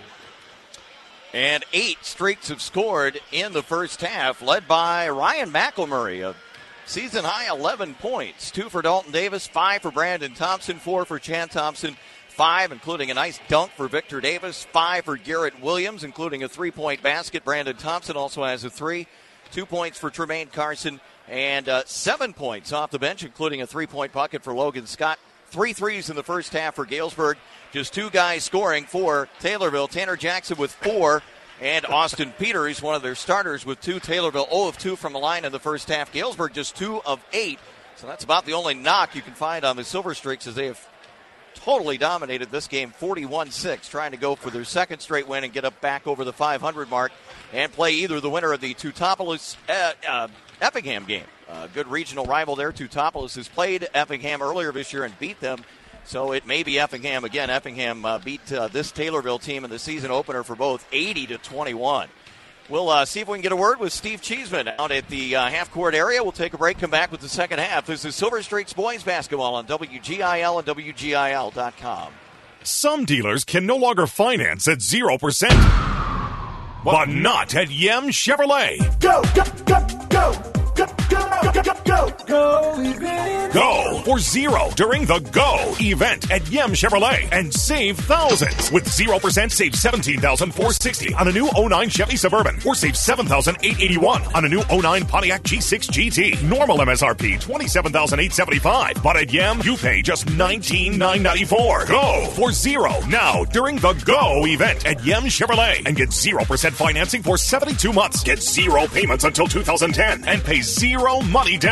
And eight streaks have scored in the first half, led by Ryan McElmurray, a season high eleven points. Two for Dalton Davis, five for Brandon Thompson, four for Chan Thompson, five, including a nice dunk for Victor Davis, five for Garrett Williams, including a three-point basket. Brandon Thompson also has a three, two points for Tremaine Carson, and uh, seven points off the bench, including a three-point bucket for Logan Scott. Three threes in the first half for Galesburg. Just two guys scoring for Taylorville. Tanner Jackson with four, and Austin Peters, one of their starters, with two. Taylorville zero of two from the line in the first half. Galesburg just two of eight. So that's about the only knock you can find on the Silver Streaks, as they have totally dominated this game, forty-one six, trying to go for their second straight win and get up back over the five hundred mark and play either the winner of the Teutopolis uh, uh, Effingham game. A uh, good regional rival there. Teutopolis has played Effingham earlier this year and beat them. So it may be Effingham again. Effingham uh, beat uh, this Taylorville team in the season opener for both eighty to twenty-one. We'll uh, see if we can get a word with Steve Cheeseman out at the uh, half-court area. We'll take a break, come back with the second half. This is Silver Streaks boys basketball on W G I L and W G I L dot com. Some dealers can no longer finance at zero percent. But not at Yem Chevrolet. Go, go, go, go. Go, go, go, go, go, event. Go for zero during the Go event at Yem Chevrolet and save thousands. With zero percent, save seventeen thousand four hundred sixty dollars on a new oh nine Chevy Suburban, or save seven thousand eight hundred eighty-one dollars on a new oh nine Pontiac G six G T. Normal M S R P twenty-seven thousand eight hundred seventy-five dollars, but at Yem, you pay just nineteen thousand nine hundred ninety-four dollars. Go for zero now during the Go event at Yem Chevrolet and get zero percent financing for seventy-two months. Get zero payments until two thousand ten and pay zero money down. Hurry!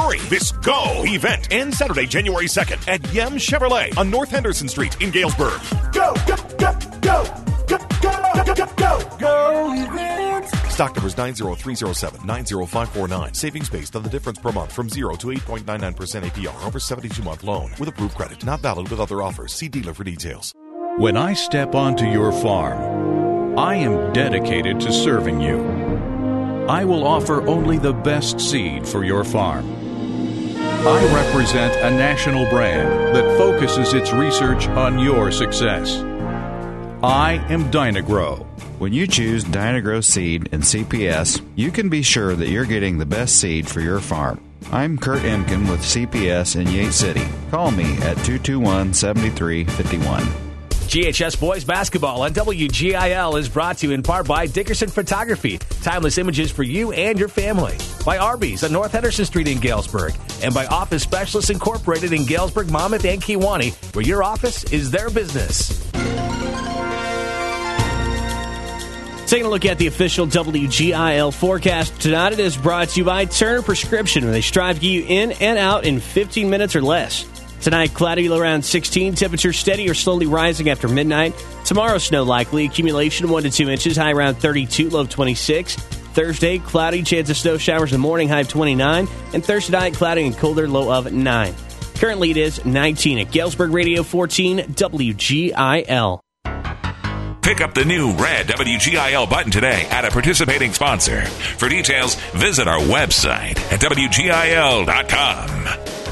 Hurry! This Go event ends Saturday, January second at Yem Chevrolet on North Henderson Street in Galesburg. Go, go, go, go, go, go, go, go, go, go events. Stock numbers nine zero three zero seven, nine zero five four nine. Savings based on the difference per month from zero to eight point nine nine percent A P R over seventy-two month loan with approved credit. Not valid with other offers. See dealer for details. When I step onto your farm, I am dedicated to serving you. I will offer only the best seed for your farm. I represent a national brand that focuses its research on your success. I am Dynagrow. When you choose Dynagrow Seed and C P S, you can be sure that you're getting the best seed for your farm. I'm Kurt Emkin with C P S in Yates City. Call me at two two one, seven three five one. G H S Boys Basketball on W G I L is brought to you in part by Dickerson Photography, timeless images for you and your family. By Arby's on North Henderson Street in Galesburg. And by Office Specialists Incorporated in Galesburg, Monmouth, and Kewanee, where your office is their business. Taking a look at the official W G I L forecast tonight, it is brought to you by Turner Prescription, where they strive to get you in and out in fifteen minutes or less. Tonight, cloudy around sixteen, temperature steady or slowly rising after midnight. Tomorrow, snow likely, accumulation one to two inches, high around thirty-two, low of twenty-six. Thursday, cloudy, chance of snow showers in the morning, high of twenty-nine. And Thursday night, cloudy and colder, low of nine. Currently, it is nineteen at Galesburg Radio fourteen, W G I L. Pick up the new red W G I L button today at a participating sponsor. For details, visit our website at W G I L dot com.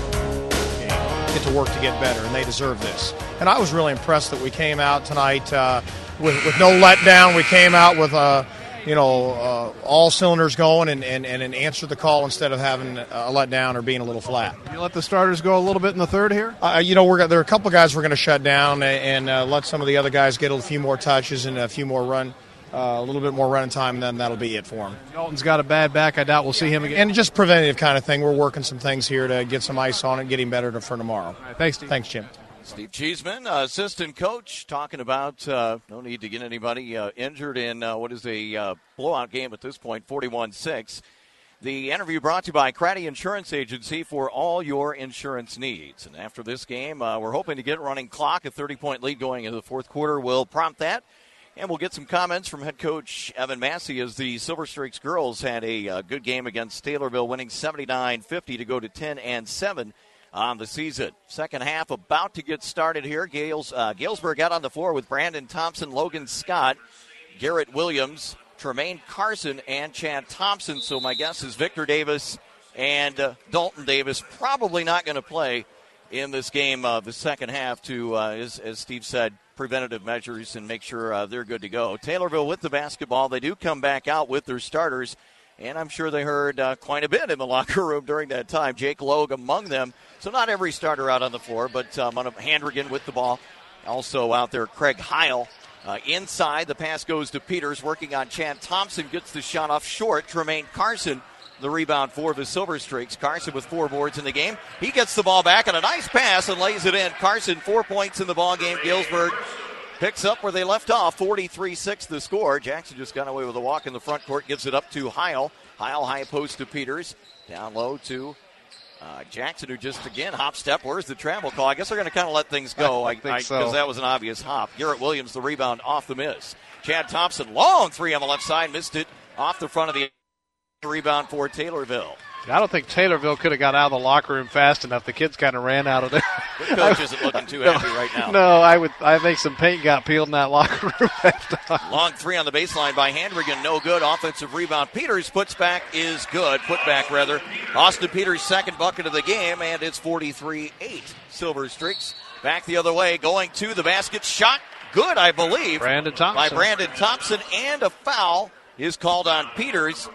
Get to work to get better, and they deserve this. And I was really impressed that we came out tonight uh, with, with no letdown. We came out with, uh, you know, uh, all cylinders going and, and, and answered the call instead of having a letdown or being a little flat. You let the starters go a little bit in the third here? Uh, you know, we're there are a couple guys we're going to shut down and uh, let some of the other guys get a few more touches and a few more run, uh, a little bit more running time, and then that'll be it for him. Dalton's got a bad back. I doubt we'll see him again. And just preventative kind of thing. We're working some things here to get some ice on it, get him better to, for tomorrow. All right, thanks, Steve. Thanks, Jim. Steve Cheeseman, uh, assistant coach, talking about uh, no need to get anybody uh, injured in uh, what is a uh, blowout game at this point, forty-one six. The interview brought to you by Craddy Insurance Agency for all your insurance needs. And after this game, uh, we're hoping to get a running clock. A thirty-point lead going into the fourth quarter will prompt that. And we'll get some comments from head coach Evan Massey as the Silver Streaks girls had a uh, good game against Taylorville, winning seventy-nine fifty to go to ten and seven on the season. Second half about to get started here. Gales, uh, Galesburg out on the floor with Brandon Thompson, Logan Scott, Garrett Williams, Tremaine Carson, and Chad Thompson. So my guess is Victor Davis and uh, Dalton Davis probably not going to play in this game uh, the second half to, uh, as, as Steve said, preventative measures and make sure uh, they're good to go. Taylorville with the basketball. They do come back out with their starters, and I'm sure they heard uh, quite a bit in the locker room during that time. Jake Logue among them. So not every starter out on the floor, but um, Handrigan with the ball. Also out there, Craig Heil. Uh, inside, the pass goes to Peters, working on Chad Thompson, gets the shot off short. Tremaine Carson, the rebound for the Silver Streaks. Carson with four boards in the game. He gets the ball back and a nice pass and lays it in. Carson, four points in the ball game. Galesburg picks up where they left off, forty-three six the score. Jackson just got away with a walk in the front court, gives it up to Heil. Heil high post to Peters. Down low to uh, Jackson, who just, again, hop step. Where's the travel call? I guess they're going to kind of let things go I, I think so. Because that was an obvious hop. Garrett Williams, the rebound off the miss. Chad Thompson, long three on the left side, missed it off the front of the rebound for Taylorville. I don't think Taylorville could have got out of the locker room fast enough. The kids kind of ran out of there. The coach isn't looking too happy right now. No, I would. I think some paint got peeled in that locker room. Long three on the baseline by Handrigan, no good. Offensive rebound. Peters puts back is good. Put back rather. Austin Peters' second bucket of the game, and it's forty-three eight. Silver Streaks back the other way, going to the basket. Shot good, I believe. Brandon Thompson. By Brandon Thompson, and a foul is called on Peters.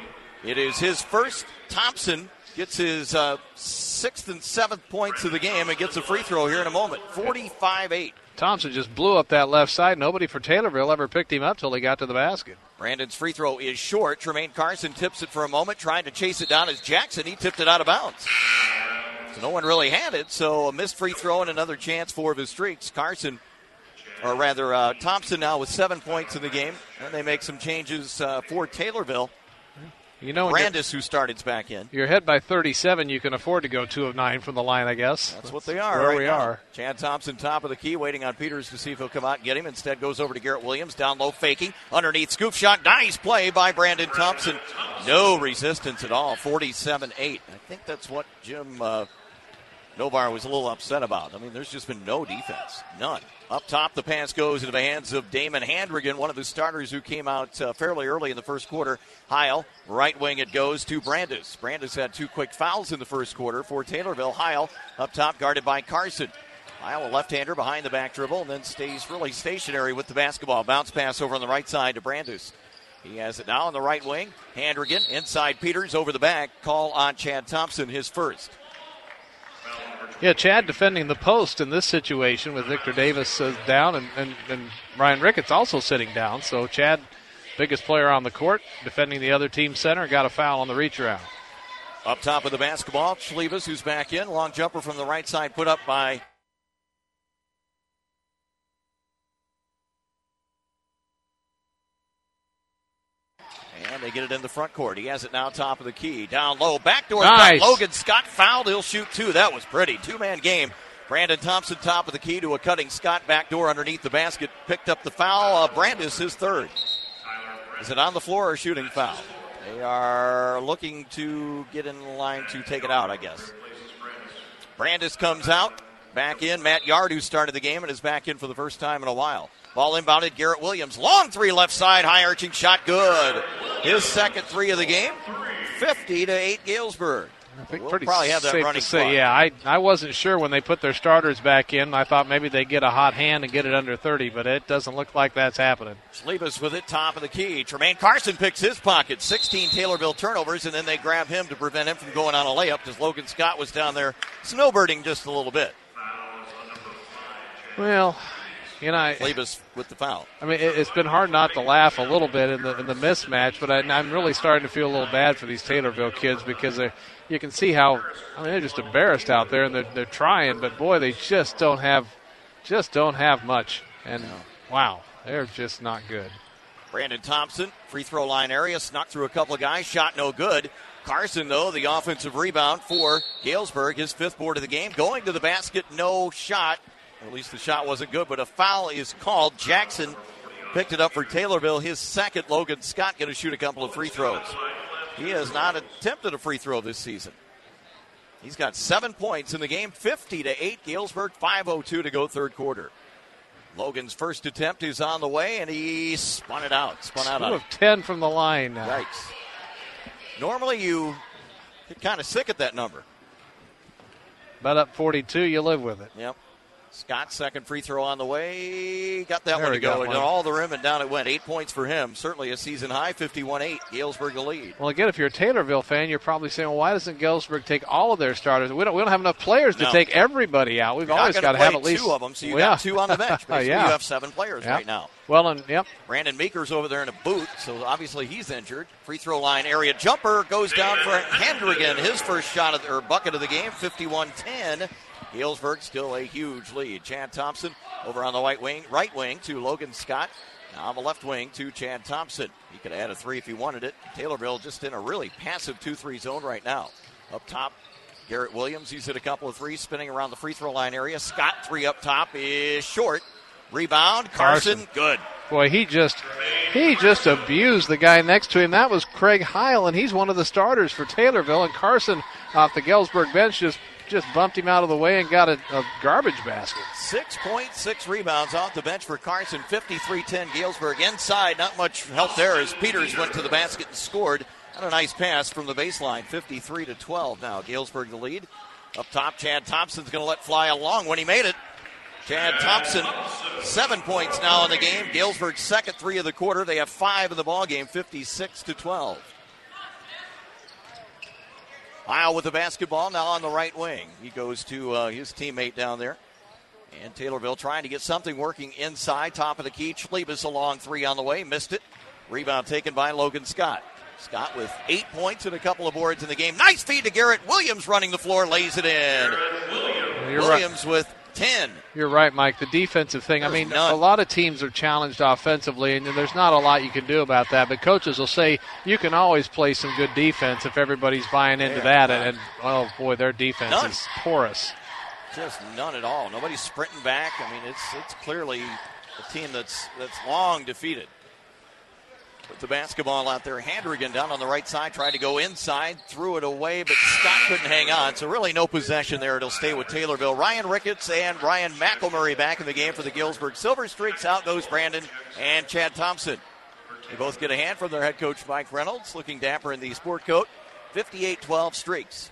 It is his first. Thompson gets his uh, sixth and seventh points of the game and gets a free throw here in a moment. forty-five eight. Thompson just blew up that left side. Nobody for Taylorville ever picked him up till he got to the basket. Brandon's free throw is short. Tremaine Carson tips it for a moment, trying to chase it down as Jackson. He tipped it out of bounds. So no one really had it, so a missed free throw and another chance for the Streaks. Carson, or rather uh, Thompson now with seven points in the game. And they make some changes uh, for Taylorville. You know, Brandis, who started, is back in. You're ahead by thirty-seven. You can afford to go two of nine from the line, I guess. That's, That's what they are. Where right we now. are. Chad Thompson, top of the key, waiting on Peters to see if he'll come out and get him. Instead, goes over to Garrett Williams, down low, faking. Underneath, scoop shot. Nice play by Brandon Thompson. No resistance at all. forty-seven eight. I think that's what Jim uh, Novar was a little upset about. I mean, there's just been no defense. None. Up top, the pass goes into the hands of Damon Handrigan, one of the starters who came out uh, fairly early in the first quarter. Heil, right wing it goes to Brandis. Brandis had two quick fouls in the first quarter for Taylorville. Heil up top, guarded by Carson. Heil, a left-hander behind the back dribble, and then stays really stationary with the basketball. Bounce pass over on the right side to Brandis. He has it now on the right wing. Handrigan, inside Peters, over the back. Call on Chad Thompson, his first. Yeah, Chad defending the post in this situation with Victor Davis uh, down and, and, and Ryan Ricketts also sitting down. So Chad, biggest player on the court, defending the other team center, got a foul on the reach around. Up top of the basketball, Schlebus, who's back in. Long jumper from the right side, put up by and they get it in the front court. He has it now top of the key. Down low, backdoor. Nice. Logan Scott fouled. He'll shoot two. That was pretty. Two-man game. Brandon Thompson top of the key to a cutting Scott. Backdoor underneath the basket. Picked up the foul. Uh, Brandis, his third. Is it on the floor or shooting foul? They are looking to get in line to take it out, I guess. Brandis comes out. Back in. Matt Yard, who started the game and is back in for the first time in a while. Ball inbounded, Garrett Williams. Long three left side, high arching shot, good. His second three of the game, fifty to eight Galesburg. I think we'll pretty probably have that safe running to say, clock. yeah, I, I wasn't sure when they put their starters back in. I thought maybe they'd get a hot hand and get it under thirty, but it doesn't look like that's happening. Schlebus with it, top of the key. Tremaine Carson picks his pocket. sixteen Taylorville turnovers, and then they grab him to prevent him from going on a layup because Logan Scott was down there snowbirding just a little bit. Well, you know, I, Schlebus with the foul. I mean, it, it's been hard not to laugh a little bit in the in the mismatch, but I, I'm really starting to feel a little bad for these Taylorville kids because they, you can see how, I mean, they're just embarrassed out there and they're they're trying, but boy, they just don't have, just don't have much. And no. Wow, they're just not good. Brandon Thompson, free throw line area, snuck through a couple of guys, shot no good. Carson, though, the offensive rebound for Galesburg, his fifth board of the game, going to the basket, no shot. At least the shot wasn't good, but a foul is called. Jackson picked it up for Taylorville. His second. Logan Scott going to shoot a couple of free throws. He has not attempted a free throw this season. He's got seven points in the game, fifty to eight. Galesburg, five oh two to go third quarter. Logan's first attempt is on the way, and he spun it out. Spun out Two on of ten from the line now. Yikes. Normally you get kind of sick at that number. But up forty-two, you live with it. Yep. Scott's second free throw on the way. Got that There one he to go. got And one. all the rim and down it went. Eight points for him. Certainly a season high, fifty-one eight. Galesburg the lead. Well, again, if you're a Taylorville fan, you're probably saying, well, why doesn't Galesburg take all of their starters? We don't, we don't have enough players to No. take everybody out. We've You're always not got gonna to have play at least two of them, so you Well, got two on the bench. Basically, yeah. you have seven players Yep. right now. Well, and yep. Brandon Meeker's over there in a boot, so obviously he's injured. Free throw line area jumper goes down for Handrigan. His first shot of the, or bucket of the game, fifty-one ten. Galesburg still a huge lead. Chad Thompson over on the right wing, right wing to Logan Scott. Now on the left wing to Chad Thompson. He could add a three if he wanted it. Taylorville just in a really passive two three zone right now. Up top, Garrett Williams. He's hit a couple of threes, spinning around the free throw line area. Scott, three up top, is short. Rebound, Carson, Carson. good. Boy, he just he just abused the guy next to him. That was Craig Heil, and he's one of the starters for Taylorville. And Carson off the Galesburg bench just, just bumped him out of the way and got a, a garbage basket. Six points, six rebounds off the bench for Carson. fifty-three ten Galesburg. Inside, not much help there as Peters went to the basket and scored. And a nice pass from the baseline. fifty-three to twelve now. Galesburg the lead. Up top, Chad Thompson's going to let fly a long when he made it. Chad Thompson, seven points now in the game. Galesburg's second three of the quarter. They have five in the ball game, fifty-six to twelve. Heil with the basketball now on the right wing. He goes to uh, his teammate down there. And Taylorville trying to get something working inside. Top of the key. Schlebus a long three on the way. Missed it. Rebound taken by Logan Scott. Scott with eight points and a couple of boards in the game. Nice feed to Garrett Williams running the floor. Lays it in. You're Williams right. with ten. You're right, Mike. The defensive thing, There's I mean, none. a lot of teams are challenged offensively, and there's not a lot you can do about that. But coaches will say you can always play some good defense if everybody's buying into Yeah. that. And, and, oh, boy, their defense None. is porous. Just none at all. Nobody's sprinting back. I mean, it's it's clearly a team that's that's long defeated. Put the basketball out there. Handrigan down on the right side, tried to go inside, threw it away, but Scott couldn't hang on. So really no possession there. It'll stay with Taylorville. Ryan Ricketts and Ryan McElmurray back in the game for the Galesburg Silver Streaks. Out goes Brandon and Chad Thompson. They both get a hand from their head coach, Mike Reynolds, looking dapper in the sport coat. fifty-eight twelve Streaks.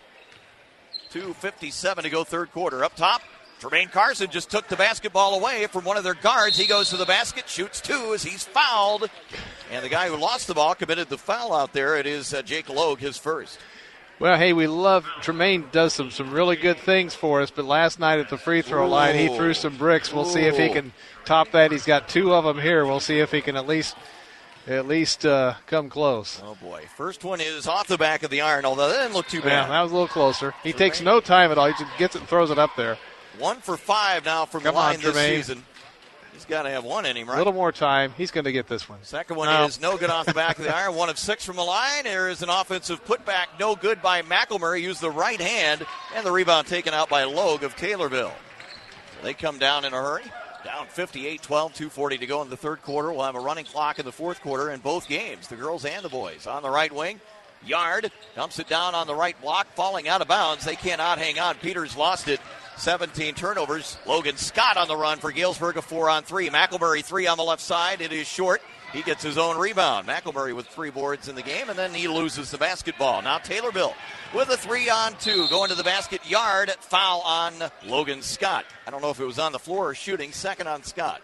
two fifty-seven to go third quarter. Up top, Tremaine Carson just took the basketball away from one of their guards. He goes to the basket, shoots two as he's fouled. And the guy who lost the ball committed the foul out there. It is uh, Jake Logue, his first. Well, hey, we love Tremaine does some, some really good things for us, but last night at the free throw line, he threw some bricks. We'll see if he can top that. He's got two of them here. We'll see if he can at least at least uh, come close. Oh, boy. First one is off the back of the iron, although that didn't look too Yeah, bad. that was a little closer. He takes no time at all. He just gets it and throws it up there. One for five now from Come the line on, this Tremaine. season. He's got to have one in him, A right? little more time. He's going to get this one. Second one No. is no good off the back of the iron. One of six from the line. There is an offensive putback, no good by McElmurray. Used the right hand, and the rebound taken out by Logue of Taylorville. They come down in a hurry. Down fifty-eight twelve, two forty to go in the third quarter. We'll have a running clock in the fourth quarter in both games, the girls and the boys. On the right wing, Yard dumps it down on the right block, falling out of bounds. They cannot hang on. Peters lost it. seventeen turnovers. Logan Scott on the run for Galesburg, a four on three. McElmurray three on the left side. It is short. He gets his own rebound. McElmurray with three boards in the game, and then he loses the basketball. Now Taylorville with a three on two. Going to the basket. Yard. Foul on Logan Scott. I don't know if it was on the floor or shooting. Second on Scott.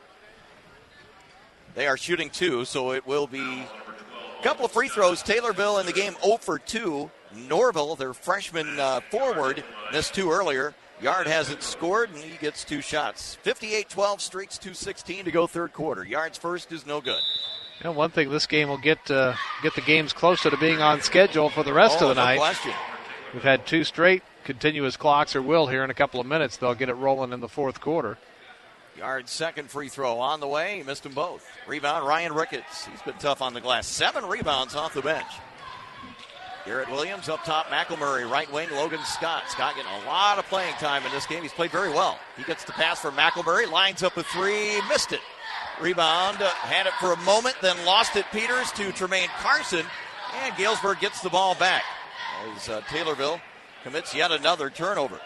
They are shooting two, so it will be a couple of free throws. Taylorville in the game zero for two. Norville, their freshman uh, forward, missed two earlier. Yard hasn't scored, and he gets two shots. fifty-eight twelve, Streaks, two sixteen to go third quarter. Yard's first is no good. You know, one thing, this game will get uh, get the games closer to being on schedule for the rest oh, of the no night. question. We've had two straight continuous clocks, or will here in a couple of minutes. They'll get it rolling in the fourth quarter. Yard's second free throw on the way. He missed them both. Rebound, Ryan Ricketts. He's been tough on the glass. Seven rebounds off the bench. Garrett Williams up top, McElmurray, right wing, Logan Scott. Scott getting a lot of playing time in this game. He's played very well. He gets the pass from McElmurray, lines up a three, missed it. Rebound, uh, had it for a moment, then lost it. Peters to Tremaine Carson, and Galesburg gets the ball back as uh, Taylorville commits yet another turnover.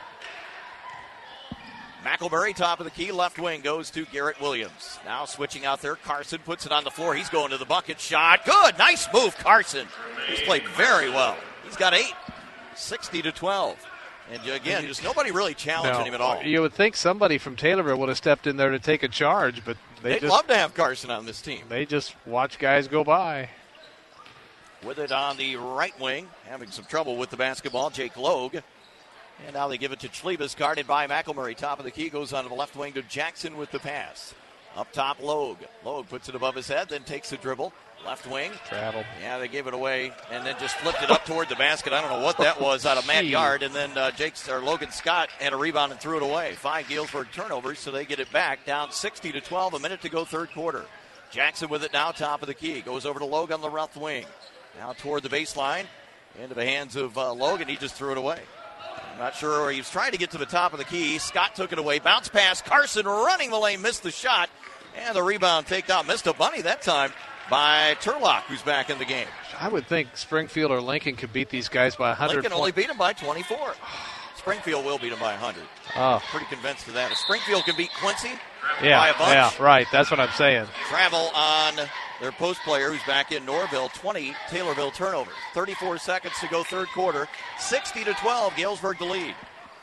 McElmurray, top of the key, left wing, goes to Garrett Williams. Now switching out there, Carson puts it on the floor. He's going to the bucket shot. Good, nice move, Carson. He's played very well. He's got eight, sixty to twelve. And again, just nobody really challenging No, him at all. You would think somebody from Taylorville would have stepped in there to take a charge, but they They'd just, love to have Carson on this team. They just watch guys go by. With it on the right wing, having some trouble with the basketball, Jake Logue. And now they give it to Chlebas, guarded by McElmurray. Top of the key, goes on to the left wing to Jackson with the pass. Up top, Logue. Logue puts it above his head, then takes a dribble. Left wing. Travel. Yeah, they gave it away and then just flipped it up toward the basket. I don't know what that was out of Matt Yard. And then uh, Jake's, or Logan Scott had a rebound and threw it away. Five Galesburg turnovers, so they get it back. Down sixty to twelve, a minute to go third quarter. Jackson with it now, top of the key. Goes over to Logue on the left wing. Now toward the baseline. Into the hands of uh, Logan. He just threw it away. I'm not sure where he was trying to get to the top of the key. Scott took it away. Bounce pass. Carson running the lane. Missed the shot. And the rebound taken out. Missed a bunny that time by Turlock, who's back in the game. I would think Springfield or Lincoln could beat these guys by one hundred. Lincoln only beat them by twenty-four. Springfield will beat them by one hundred. Oh. Pretty convinced of that. If Springfield can beat Quincy Yeah, by a bunch, yeah, right. That's what I'm saying. travel on their post player who's back in Norville. twenty Taylorville turnovers. thirty-four seconds to go third quarter. sixty to twelve, Galesburg the lead.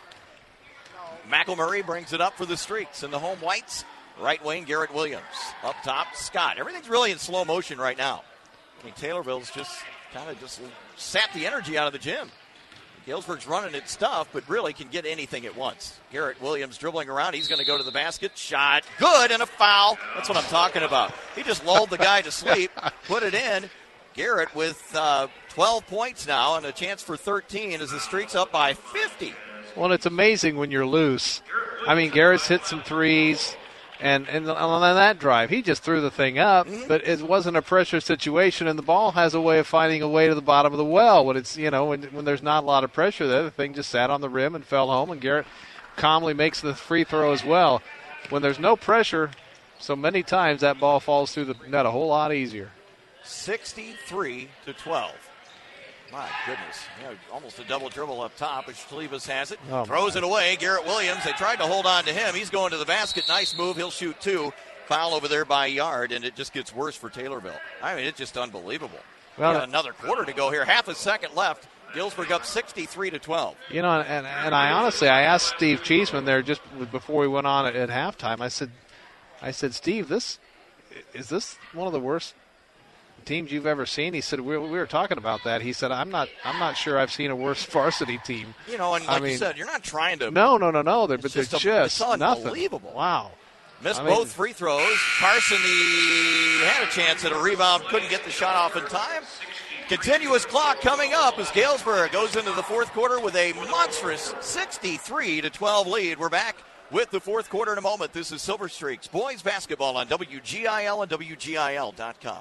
McElmurray brings it up for the Streaks and the home whites. Right wing, Garrett Williams. Up top, Scott. Everything's really in slow motion right now. I mean, Taylorville's just kind of just sapped the energy out of the gym. Galesburg's running its stuff, but really can get anything at once. Garrett Williams dribbling around. He's going to go to the basket. Shot. Good, and a foul. That's what I'm talking about. He just lulled the guy to sleep, put it in. Garrett with uh, twelve points now and a chance for thirteen as the Streaks up by fifty. Well, it's amazing when you're loose I mean, Garrett's hit some threes. And, and on that drive, he just threw the thing up, mm-hmm. but it wasn't a pressure situation, and the ball has a way of finding a way to the bottom of the well. When it's, you know, when, when there's not a lot of pressure there, the thing just sat on the rim and fell home, and Garrett calmly makes the free throw as well. When there's no pressure, so many times that ball falls through the net a whole lot easier. sixty-three to twelve. My goodness. Yeah, almost a double dribble up top. Shlebas has it. Oh, throws my. it away. Garrett Williams, they tried to hold on to him. He's going to the basket. Nice move. He'll shoot two. Foul over there by Yard, and it just gets worse for Taylorville. I mean, it's just unbelievable. Well, we got another quarter to go here. Half a second left. Galesburg up sixty-three to twelve. You know, and, and I honestly, I asked Steve Cheeseman there just before we went on at, at halftime. I said, I said, Steve, this is this one of the worst teams you've ever seen? He said, we, we were talking about that. He said, I'm not I'm not sure I've seen a worse varsity team. You know, and like I mean, you said, you're not trying to. No, no, no, no. They're, but they're just, just, a, it's nothing. Unbelievable. Wow. Missed I mean, both free throws. Carson he had a chance at a rebound, couldn't get the shot off in time. Continuous clock coming up as Galesburg goes into the fourth quarter with a monstrous sixty-three to twelve lead. We're back with the fourth quarter in a moment. This is Silver Streaks boys basketball on W G I L and W G I L dot com.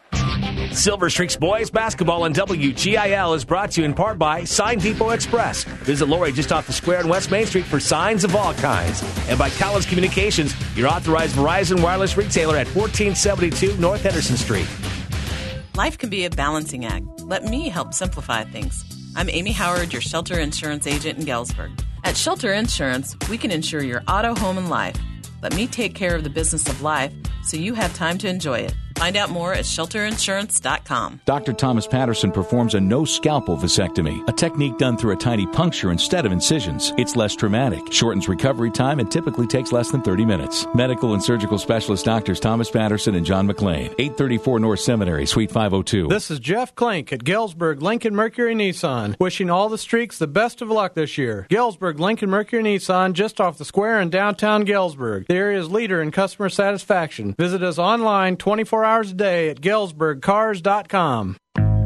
Silver Streaks Boys Basketball on W G I L is brought to you in part by Sign Depot Express. Visit Lori just off the square on West Main Street for signs of all kinds. And by Collins Communications, your authorized Verizon wireless retailer at fourteen seventy-two North Henderson Street. Life can be a balancing act. Let me help simplify things. I'm Amy Howard, your Shelter Insurance agent in Galesburg. At Shelter Insurance, we can insure your auto, home, and life. Let me take care of the business of life so you have time to enjoy it. Find out more at shelter insurance dot com. Doctor Thomas Patterson performs a no-scalpel vasectomy, a technique done through a tiny puncture instead of incisions. It's less traumatic, shortens recovery time, and typically takes less than thirty minutes. Medical and surgical specialist Doctors Thomas Patterson and John McLean, eight thirty-four North Seminary, Suite five oh two. This is Jeff Klink at Galesburg Lincoln Mercury Nissan, wishing all the Streaks the best of luck this year. Galesburg Lincoln Mercury Nissan, just off the square in downtown Galesburg, the area's leader in customer satisfaction. Visit us online twenty-four hours a day at galesburg cars dot com.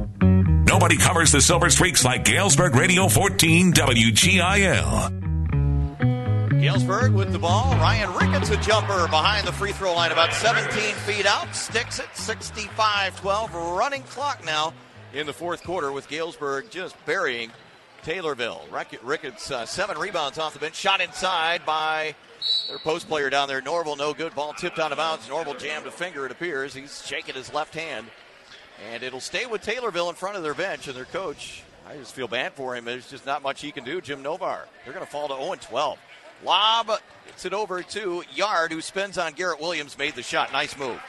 Nobody covers the Silver Streaks like Galesburg Radio fourteen W G I L. Galesburg with the ball. Ryan Ricketts, a jumper behind the free throw line, about seventeen feet out. Sticks it, sixty-five twelve. Running clock now in the fourth quarter with Galesburg just burying Taylorville. Ricketts, uh, seven rebounds off the bench. Shot inside by their post player down there, Norval. No good. Ball tipped out of bounds. Norval jammed a finger, it appears. He's shaking his left hand. And it'll stay with Taylorville in front of their bench and their coach. I just feel bad for him. There's just not much he can do. Jim Novar. They're going to fall to oh and twelve. Lob gets it over to Yard, who spins on Garrett Williams. Made the shot. Nice move.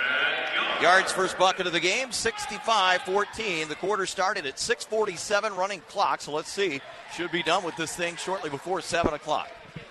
Yard's first bucket of the game, sixty-five fourteen. The quarter started at six forty-seven, running clock. So let's see. Should be done with this thing shortly before seven o'clock.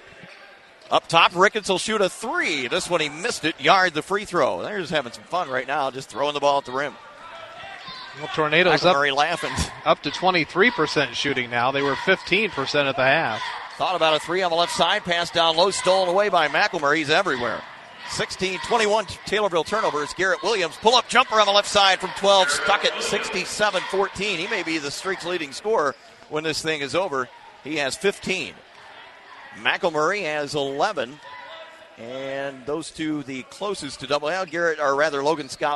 Up top, Ricketts will shoot a three. This one he missed it. Yard the free throw. They're just having some fun right now, just throwing the ball at the rim. Well, Tornado's up, laughing. up to twenty-three percent shooting now. They were fifteen percent at the half. Thought about a three on the left side. Pass down low, stolen away by McElmurray. He's everywhere. sixteen twenty-one Taylorville turnovers. Garrett Williams, pull-up jumper on the left side from twelve. Stuck at sixty-seven fourteen. He may be the Streaks' leading scorer when this thing is over. He has fifteen. McElmurray has eleven. And those two the closest to double. Well, Garrett, or rather Logan Scott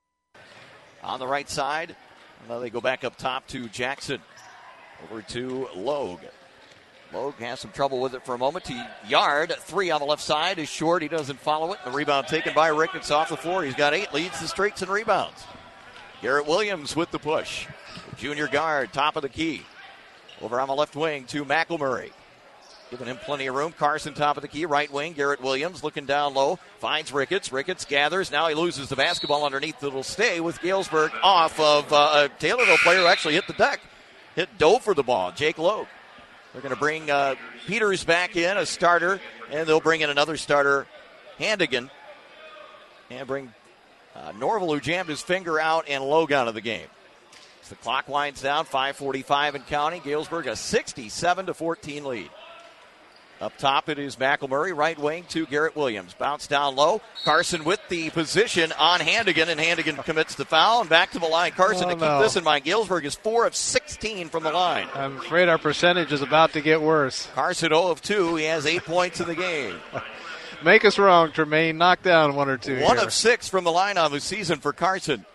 on the right side. Now they go back up top to Jackson. Over to Logue. Logue has some trouble with it for a moment. To Yard, three on the left side is short. He doesn't follow it. The rebound taken by Ricketts off the floor. He's got eight, leads the Streaks in rebounds. Garrett Williams with the push. Junior guard, top of the key. Over on the left wing to McElmurray. Giving him plenty of room. Carson, top of the key, right wing. Garrett Williams looking down low. Finds Ricketts. Ricketts gathers. Now he loses the basketball underneath. It'll stay with Galesburg off of uh, a Taylorville player who actually hit the deck. Hit Doe for the ball. Jake Logue. They're going to bring uh, Peters back in, a starter, and they'll bring in another starter, Handigan, and bring uh, Norval, who jammed his finger out, and Logue out of the game. As the clock winds down, five forty-five and counting. Galesburg a sixty-seven to fourteen lead. Up top, it is McElmurray, right wing to Garrett Williams. Bounce down low. Carson with the position on Handigan, and Handigan commits the foul, and back to the line. Carson, Oh, to keep no. this in mind, Galesburg is four of sixteen from the line. I'm afraid our percentage is about to get worse. Carson zero of two. He has eight points in the game. Make us wrong, Tremaine. Knock down one or two One here. of six from the line on the season for Carson.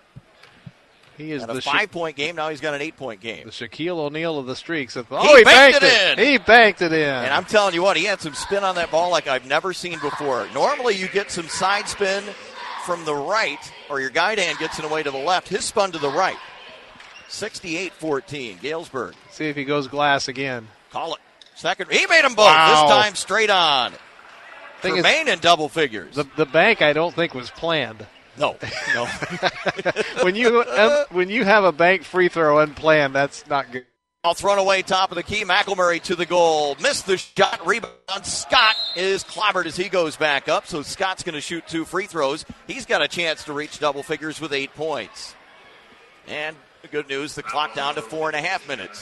He is Had a the Sha- five-point game. Now he's got an eight-point game. the Shaquille O'Neal of the streaks. Oh, He he, banked banked, it it. in. He banked it in. And I'm telling you what, he had some spin on that ball like I've never seen before. Normally you get some side spin from the right, or your guide hand gets in the way to the left. His spun to the right. sixty-eight fourteen, Galesburg. See if he goes glass again. Call it. Second. He made them both. Wow. This time straight on. Thing is, Tremaine in double figures. The, the bank I don't think was planned. No, no. when you um, when you have a bank free throw unplanned, that's not good. All thrown away, top of the key. McElmurray to the goal. Missed the shot. Rebound. Scott is clobbered as he goes back up. So Scott's going to shoot two free throws. He's got a chance to reach double figures with eight points. And the good news, the clock down to four and a half minutes.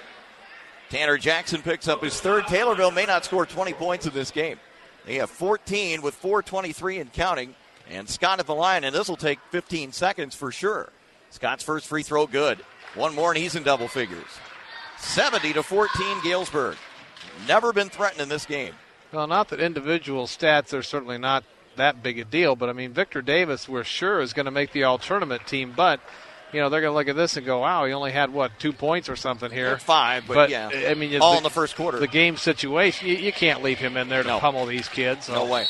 Tanner Jackson picks up his third. Taylorville may not score twenty points in this game. They have fourteen with four twenty-three and counting. And Scott at the line, and this will take fifteen seconds for sure. Scott's first free throw good. One more, and he's in double figures. seventy to fourteen, Galesburg. Never been threatened in this game. Well, not that individual stats are certainly not that big a deal, but I mean, Victor Davis, we're sure, is going to make the all-tournament team, but you know, they're going to look at this and go, wow, he only had, what, two points or something here? Five, but, yeah. I mean, all the, in the first quarter. The game situation, you, you can't leave him in there to No. pummel these kids. So. No way.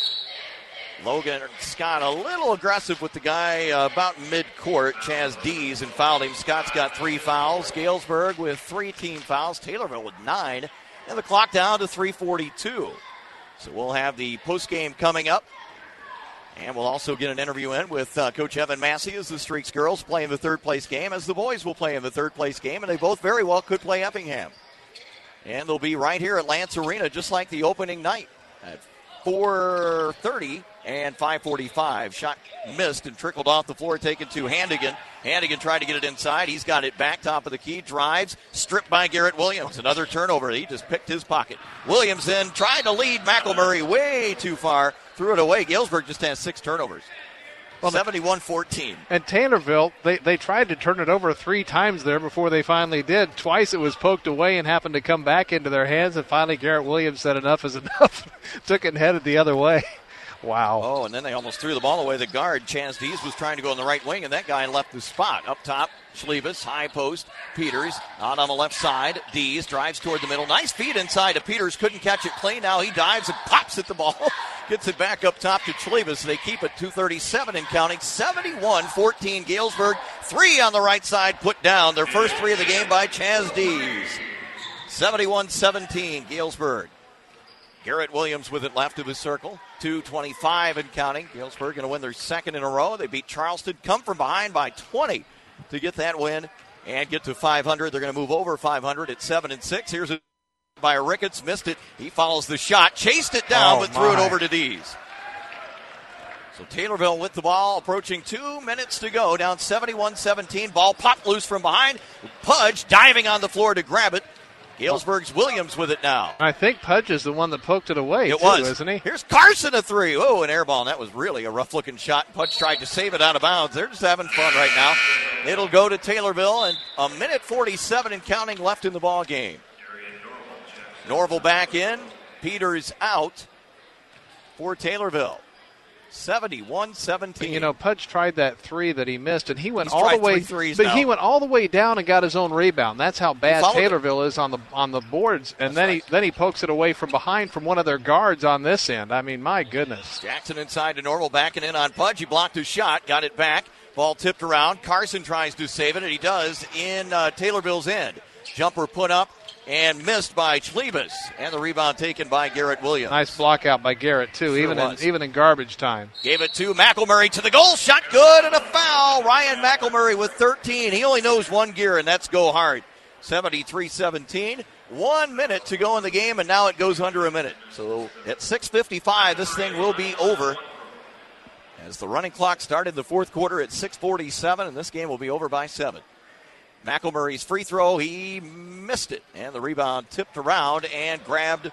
Logan Scott a little aggressive with the guy uh, about mid-court, Chaz Dees, and fouled him. Scott's got three fouls. Galesburg with three team fouls. Taylorville with nine. And the clock down to three forty-two. So we'll have the postgame coming up. And we'll also get an interview in with uh, Coach Evan Massey as the Streaks girls play in the third-place game, as the boys will play in the third-place game, and they both very well could play Effingham. And they'll be right here at Lance Arena, just like the opening night at four thirty and five forty-five. Shot missed and trickled off the floor, taken to Handigan. Handigan tried to get it inside. He's got it back, top of the key, drives, stripped by Garrett Williams. Another turnover. He just picked his pocket. Williams then tried to lead McElmurray way too far. Threw it away. Galesburg just has six turnovers. Well, seventy-one fourteen. And Taylorville, they, they tried to turn it over three times there before they finally did. Twice it was poked away and happened to come back into their hands, and finally Garrett Williams said enough is enough. Took it and headed the other way. Wow. Oh, and then they almost threw the ball away. The guard, Chance Dees, was trying to go in the right wing, and that guy left the spot. Up top, Schlebus, high post. Peters out on the left side. Dees drives toward the middle. Nice feed inside to Peters. Couldn't catch it clean. Now he dives and pops at the ball. Gets it back up top to Schlebus. They keep it two thirty-seven and counting. seventy-one fourteen Galesburg. Three on the right side put down. Their first three of the game by Chaz Dees. seventy-one seventeen Galesburg. Garrett Williams with it left of his circle. two twenty-five and counting. Galesburg going to win their second in a row. They beat Charleston, come from behind by twenty to get that win and get to five hundred. They're going to move over five hundred at seven and six. Here's a by Ricketts, missed it. He follows the shot, chased it down, Oh, but threw it my. over to Dees. So Taylorville with the ball, approaching two minutes to go, down seventy-one seventeen. Ball popped loose from behind. Pudge diving on the floor to grab it. Galesburg's Williams with it now. I think Pudge is the one that poked it away, It too, was. isn't he? Here's Carson, a three. Oh, an air ball, and that was really a rough-looking shot. Pudge tried to save it out of bounds. They're just having fun right now. It'll go to Taylorville, and a minute forty-seven and counting left in the ball game. Norval back in. Peters out for Taylorville. seventy-one seventeen. You know, Pudge tried that three that he missed, and he went He's all the tried way. three threes but now. he went all the way down and got his own rebound. That's how bad followed it. Taylorville is on the on the boards. And then he then he pokes it away from behind from one of their guards on this end. I mean, my goodness. Jackson inside to Norval, backing in on Pudge. He blocked his shot, got it back. Ball tipped around. Carson tries to save it, and he does in uh, Taylorville's end. Jumper put up and missed by Schlebus, and the rebound taken by Garrett Williams. Nice block out by Garrett too, Sure even in, was. even in garbage time. Gave it to McElmurray to the goal. Shot good and a foul. Ryan McElmurray with thirteen. He only knows one gear, and that's go hard. seventy-three seventeen. One minute to go in the game, and now it goes under a minute. So at six fifty-five, this thing will be over. As the running clock started the fourth quarter at six forty-seven, and this game will be over by seven. McElmurray's free throw, he missed it. And the rebound tipped around and grabbed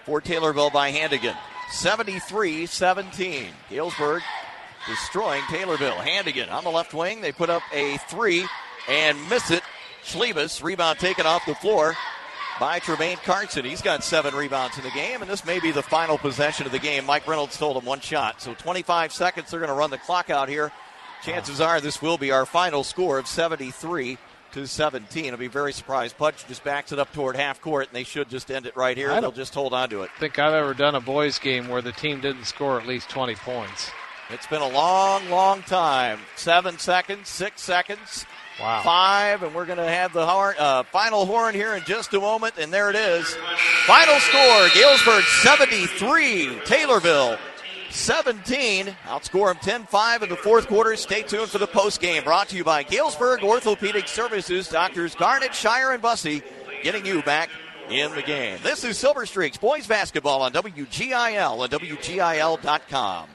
for Taylorville by Handigan. seventy-three seventeen. Galesburg destroying Taylorville. Handigan on the left wing. They put up a three and miss it. Schlebus, rebound taken off the floor by Tremaine Carson. He's got seven rebounds in the game, and this may be the final possession of the game. Mike Reynolds told him one shot. So twenty-five seconds, they're going to run the clock out here. Chances are this will be our final score of seventy-three to seventeen. I'll be very surprised. Pudge just backs it up toward half court, and they should just end it right here. They'll just hold on to it. I think I've ever done a boys game where the team didn't score at least twenty points. It's been a long, long time. Seven seconds, six seconds, wow. five, and we're going to have the horn, uh, final horn here in just a moment, and there it is. Final score, Galesburg seventy-three, Taylorville seventeen. Outscore them ten five in the fourth quarter. Stay tuned for the postgame. Brought to you by Galesburg Orthopedic Services, Doctors Garnett, Shire, and Bussey, getting you back in the game. This is Silver Streaks Boys Basketball on W G I L and W G I L dot com.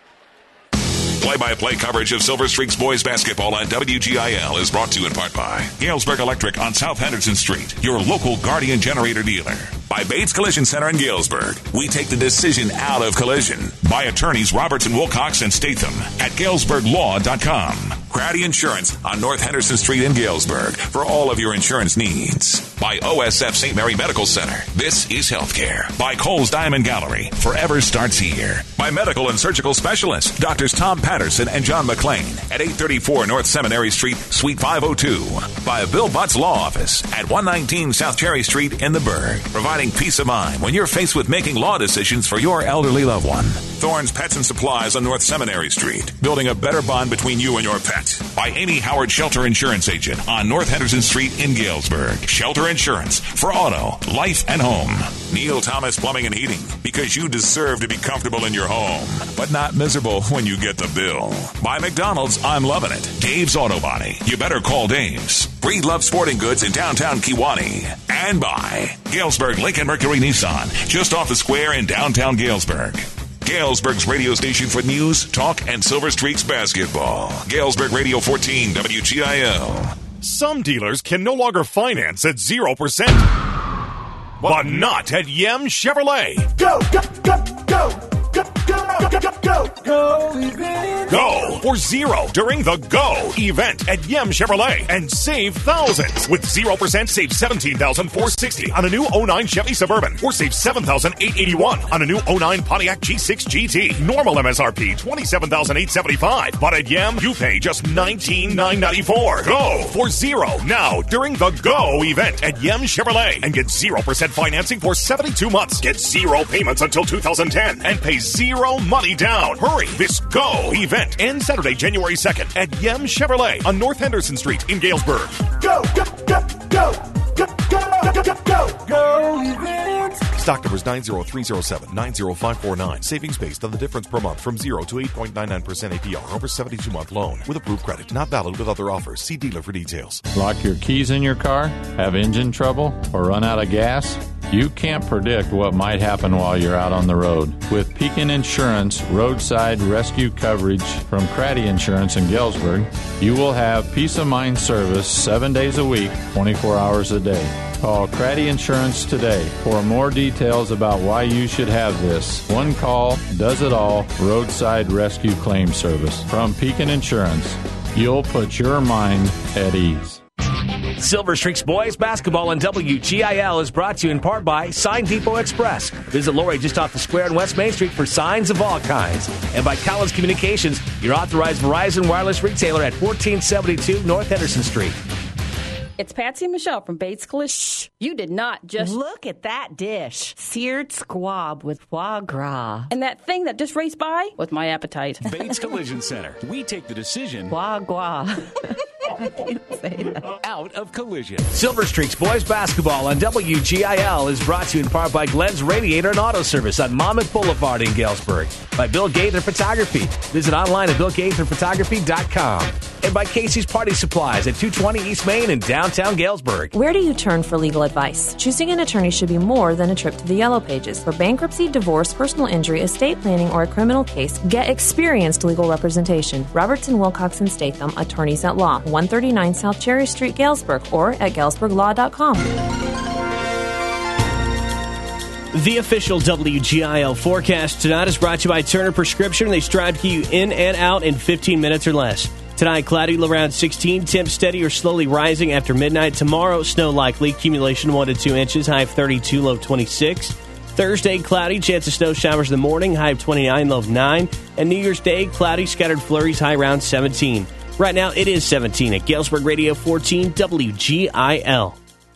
Play-by-play coverage of Silver Streaks Boys Basketball on W G I L is brought to you in part by Galesburg Electric on South Henderson Street, your local Guardian generator dealer. By Bates Collision Center in Galesburg, we take the decision out of collision. By attorneys Robertson, Wilcox, and Statham at Galesburg Law dot com. Craddy Insurance on North Henderson Street in Galesburg for all of your insurance needs. By O S F Saint Mary Medical Center, this is healthcare. By Cole's Diamond Gallery, forever starts here. By Medical and Surgical Specialists, Doctors Tom Patterson and John McClain at eight thirty-four North Seminary Street, Suite five oh two. By Bill Butt's Law Office at one nineteen South Cherry Street in the Burg, providing peace of mind when you're faced with making law decisions for your elderly loved one. Thorne's Pets and Supplies on North Seminary Street, building a better bond between you and your pet. By Amy Howard Shelter Insurance Agent on North Henderson Street in Galesburg. Shelter Insurance for auto, life, and home. Neil Thomas Plumbing and Heating, because you deserve to be comfortable in your home, but not miserable when you get the bill. By McDonald's, I'm loving it. Dave's Auto Body. You better call Dave's. Breedlove Sporting Goods in downtown Kewanee. And by Galesburg Lincoln Mercury Nissan, just off the square in downtown Galesburg. Galesburg's radio station for news, talk, and Silver Streaks basketball. Galesburg Radio fourteen, W G I L. Some dealers can no longer finance at zero percent. But not at Yem Chevrolet. Go, go, go, go. Go, go, go, go, go, event. Go for zero during the Go event at Yem Chevrolet and save thousands. With zero percent, save seventeen thousand four hundred sixty dollars on a new oh nine Chevy Suburban, or save seven thousand eight hundred eighty-one dollars on a new oh nine Pontiac G six G T. Normal M S R P twenty-seven thousand eight hundred seventy-five dollars, but at Yem, you pay just nineteen thousand nine hundred ninety-four dollars. Go for zero now during the Go event at Yem Chevrolet and get zero percent financing for seventy-two months. Get zero payments until two thousand ten and pay zero money down. Hurry! This Go event ends Saturday, January second at Yem Chevrolet on North Henderson Street in Galesburg. Go, go, go, go, go, go, go, go, go, go event. Stock numbers nine zero three zero seven, nine zero five four nine. Savings based on the difference per month from zero to eight point nine nine percent A P R over seventy-two month loan with approved credit. Not valid with other offers. See dealer for details. Lock your keys in your car? Have engine trouble? Or run out of gas? You can't predict what might happen while you're out on the road. With Pekin Insurance roadside rescue coverage from Craddy Insurance in Galesburg, you will have peace of mind service seven days a week, twenty-four hours a day. Call Craddy Insurance today for more details about why you should have this. One call does it all roadside rescue claim service from Pekin Insurance. You'll put your mind at ease. Silver Streaks Boys Basketball on W G I L is brought to you in part by Sign Depot Express. Visit Lori just off the square on West Main Street for signs of all kinds. And by Collins Communications, your authorized Verizon wireless retailer at fourteen seventy-two North Henderson Street. It's Patsy and Michelle from Bates Collision. Shh, you did not just... Look at that dish. Seared squab with foie gras. And that thing that just raced by with my appetite. Bates Collision Center. We take the decision... Foie gras. out of collision. Silver Streaks Boys Basketball on W G I L is brought to you in part by Glenn's Radiator and Auto Service on Monmouth Boulevard in Galesburg. By Bill Gaither Photography. Visit online at bill gaither photography dot com. And by Casey's Party Supplies at two twenty East Main in downtown Galesburg. Where do you turn for legal advice? Choosing an attorney should be more than a trip to the Yellow Pages. For bankruptcy, divorce, personal injury, estate planning, or a criminal case, get experienced legal representation. Robertson, Wilcox, and Statham, attorneys at law, one thirty-nine South Cherry Street, Galesburg, or at galesburg law dot com. The official W G I L forecast tonight is brought to you by Turner Prescription. They strive to keep you in and out in fifteen minutes or less. Tonight, cloudy, low around sixteen. Temps steady or slowly rising after midnight. Tomorrow, snow likely. Accumulation one to two inches. High of thirty-two, low of twenty-six. Thursday, cloudy. Chance of snow showers in the morning. High of twenty-nine, low of nine. And New Year's Day, cloudy. Scattered flurries. High around seventeen. Right now, it is seventeen at Galesburg Radio fourteen W G I L.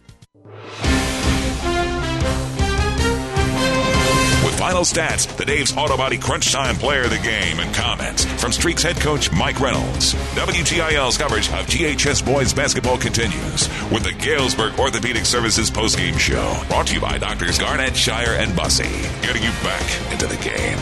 Final stats, the Dave's Auto Body Crunch Time Player of the Game, and comments from Streaks head coach Mike Reynolds. W G I L's coverage of G H S boys basketball continues with the Galesburg Orthopedic Services postgame show. Brought to you by Doctors Garnett, Shire, and Bussey. Getting you back into the game.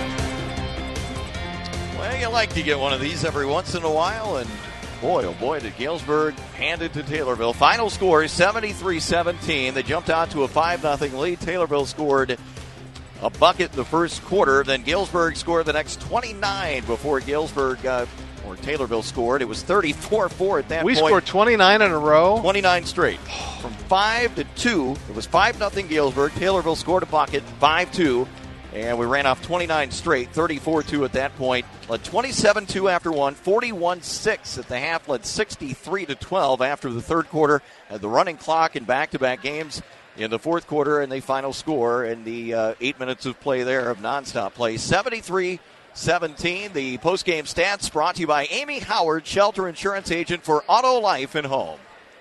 Well, you like to get one of these every once in a while, and boy, oh boy, did Galesburg hand it to Taylorville. Final score is seventy-three seventeen. They jumped out to a five nothing lead. Taylorville scored a bucket in the first quarter. Then Galesburg scored the next twenty-nine before Galesburg uh, or Taylorville scored. It was thirty-four four at that we point. We scored twenty-nine in a row? twenty-nine straight. From five to two, it was five nothing Galesburg. Taylorville scored a bucket, five two, and we ran off twenty-nine straight, thirty-four two at that point. Led twenty-seven two after one, forty-one six at the half, led sixty-three to twelve after the third quarter. Had the running clock in back-to-back games in the fourth quarter, and the final score in the uh, eight minutes of play there of nonstop play. seventy-three seventeen. The postgame stats brought to you by Amy Howard, shelter insurance agent for Auto, Life, and Home.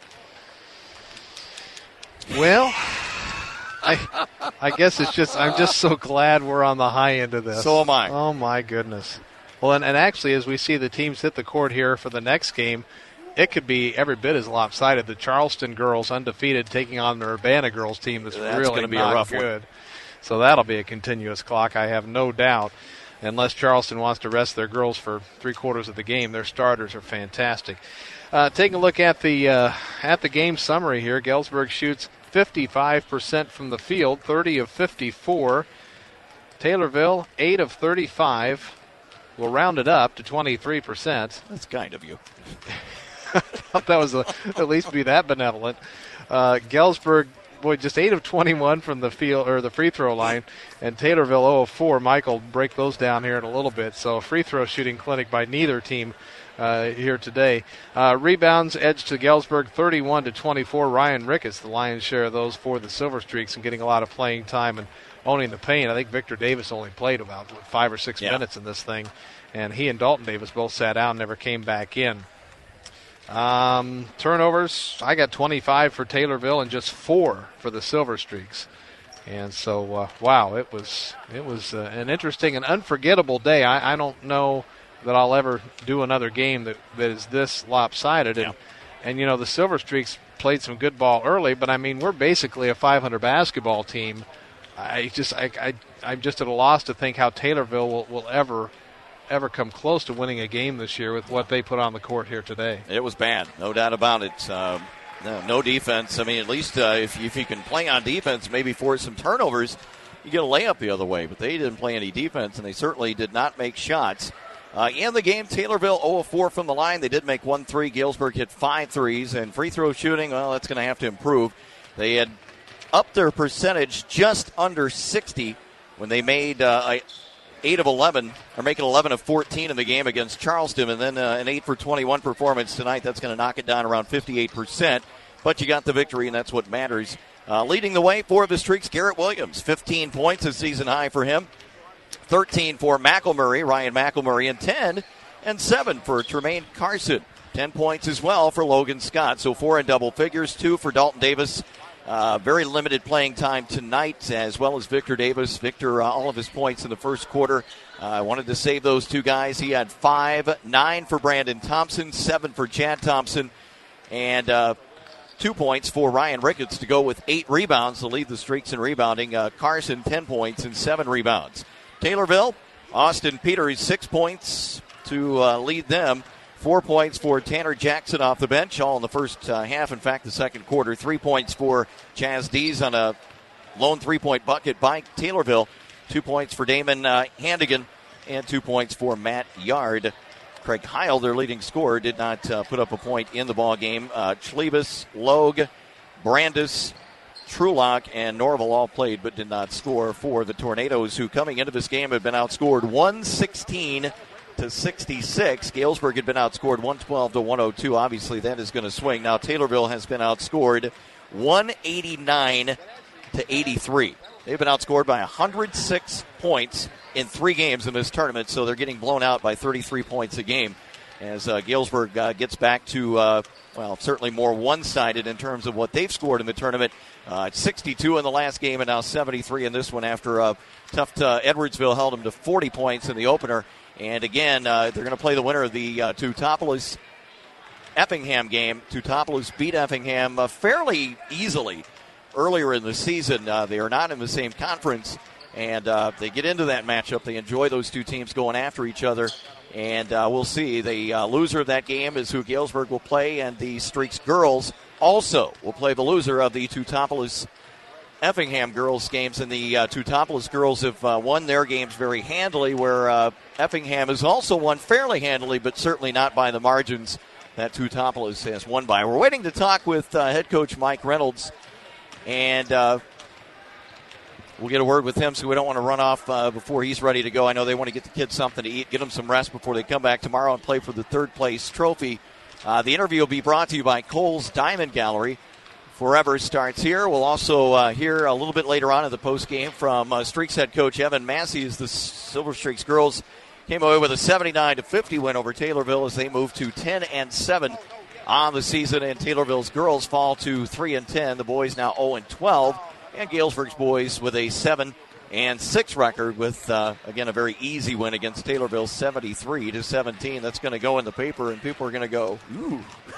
Well, I I guess it's just, I'm just so glad we're on the high end of this. So am I. Oh, my goodness. Well, and, and actually, as we see the teams hit the court here for the next game, it could be every bit as lopsided. The Charleston girls undefeated taking on the Urbana girls team that's, that's really gonna be not a rough good. one. So that'll be a continuous clock, I have no doubt. Unless Charleston wants to rest their girls for three quarters of the game, their starters are fantastic. Uh, taking a look at the uh, at the game summary here, Galesburg shoots fifty-five percent from the field, thirty of fifty-four. Taylorville, eight of thirty-five. We'll round it up to twenty-three percent. That's kind of you. I thought that was a, at least be that benevolent. Uh, Galesburg, boy, just eight of twenty-one from the field or the free throw line, and Taylorville zero of four. Mike will break those down here in a little bit. So free throw shooting clinic by neither team uh, here today. Uh, rebounds edge to Galesburg thirty-one to twenty-four. Ryan Ricketts, the lion's share of those for the Silver Streaks, and getting a lot of playing time and owning the paint. I think Victor Davis only played about what, five or six yeah. minutes in this thing, and he and Dalton Davis both sat out and never came back in. Um, turnovers, I got twenty-five for Taylorville and just four for the Silver Streaks. And so, uh, wow, it was it was uh, an interesting and unforgettable day. I, I don't know that I'll ever do another game that, that is this lopsided. And, yeah. and, you know, the Silver Streaks played some good ball early, but, I mean, we're basically a five hundred basketball team. I just, I, I, I'm just at a loss to think how Taylorville will, will ever ever come close to winning a game this year with what they put on the court here today. It was bad, no doubt about it. Um, no, no defense. I mean, at least uh, if, if you can play on defense, maybe force some turnovers, you get a layup the other way. But they didn't play any defense, and they certainly did not make shots. Uh, in the game, Taylorville zero of four from the line. They did make one three. Galesburg hit five threes. And free throw shooting, well, that's going to have to improve. They had upped their percentage just under sixty when they made uh, eight of eleven, or making eleven of fourteen in the game against Charleston, and then uh, an eight for twenty-one performance tonight. That's going to knock it down around fifty-eight percent, but you got the victory, and that's what matters. Uh, leading the way for the Streaks, Garrett Williams, fifteen points, a season high for him. thirteen for McElmurray, Ryan McElmurray, and ten and seven for Tremaine Carson. ten points as well for Logan Scott. So four in double figures, two for Dalton Davis. Uh, very limited playing time tonight, as well as Victor Davis. Victor, uh, all of his points in the first quarter. I uh, wanted to save those two guys. He had five, nine for Brandon Thompson, seven for Chad Thompson, and uh, two points for Ryan Ricketts to go with eight rebounds to lead the Streaks in rebounding. Uh, Carson, ten points and seven rebounds. Taylorville, Austin Peters, six points to uh, lead them. Four points for Tanner Jackson off the bench, all in the first uh, half. In fact, the second quarter. Three points for Chaz Dees on a lone three-point bucket by Taylorville. Two points for Damon uh, Handigan, and two points for Matt Yard. Craig Heil, their leading scorer, did not uh, put up a point in the ball game. Uh, Chlebus, Logue, Brandis, Trulock and Norval all played but did not score for the Tornadoes, who coming into this game had been outscored one sixteen to sixty-six. Galesburg had been outscored one twelve to one oh two. Obviously, that is going to swing. Now, Taylorville has been outscored one eighty-nine to eighty-three. They've been outscored by one hundred six points in three games in this tournament, so they're getting blown out by thirty-three points a game as uh, Galesburg uh, gets back to, uh, well, certainly more one-sided in terms of what they've scored in the tournament. Uh, sixty-two in the last game and now seventy-three in this one after uh, tough to, uh, Edwardsville held them to forty points in the opener. And again, uh, they're going to play the winner of the uh, Teutopolis Effingham game. Teutopolis beat Effingham uh, fairly easily earlier in the season. Uh, they are not in the same conference, and uh, they get into that matchup. They enjoy those two teams going after each other, and uh, we'll see. The uh, loser of that game is who Galesburg will play, and the Streaks girls also will play the loser of the Teutopolis Effingham girls games. And the uh, Teutopolis girls have uh, won their games very handily, where uh, Effingham has also won fairly handily, but certainly not by the margins that Teutopolis has won by. We're waiting to talk with uh, head coach Mike Reynolds, and uh, we'll get a word with him, so we don't want to run off uh, before he's ready to go. I know they want to get the kids something to eat, get them some rest before they come back tomorrow and play for the third place trophy. Uh, the interview will be brought to you by Kohl's Diamond Gallery. Forever starts here. We'll also uh, hear a little bit later on in the post game from uh, Streaks head coach Evan Massey as the Silver Streaks girls came away with a seventy-nine to fifty win over Taylorville as they move to ten and seven on the season, and Taylorville's girls fall to three and ten. The boys now oh and twelve, and Galesburg's boys with a seven and six record with uh, again a very easy win against Taylorville, seventy-three to seventeen. That's going to go in the paper, and people are going to go, ooh.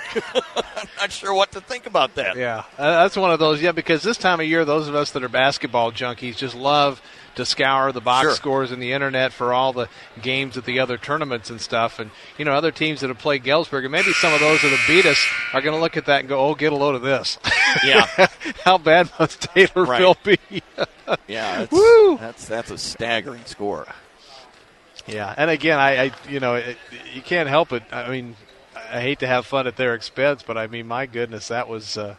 I'm not sure what to think about that. Yeah, uh, that's one of those. Yeah, because this time of year, those of us that are basketball junkies just love to scour the box Sure. scores and the internet for all the games at the other tournaments and stuff. And, you know, other teams that have played Galesburg, and maybe some of those that have beat us are going to look at that and go, oh, get a load of this. Yeah. How bad must Taylorville Right. be? Yeah, that's, Woo! that's that's a staggering score. Yeah, and again, I, I you know, it, you can't help it. I mean, I hate to have fun at their expense, but I mean, my goodness, that was uh,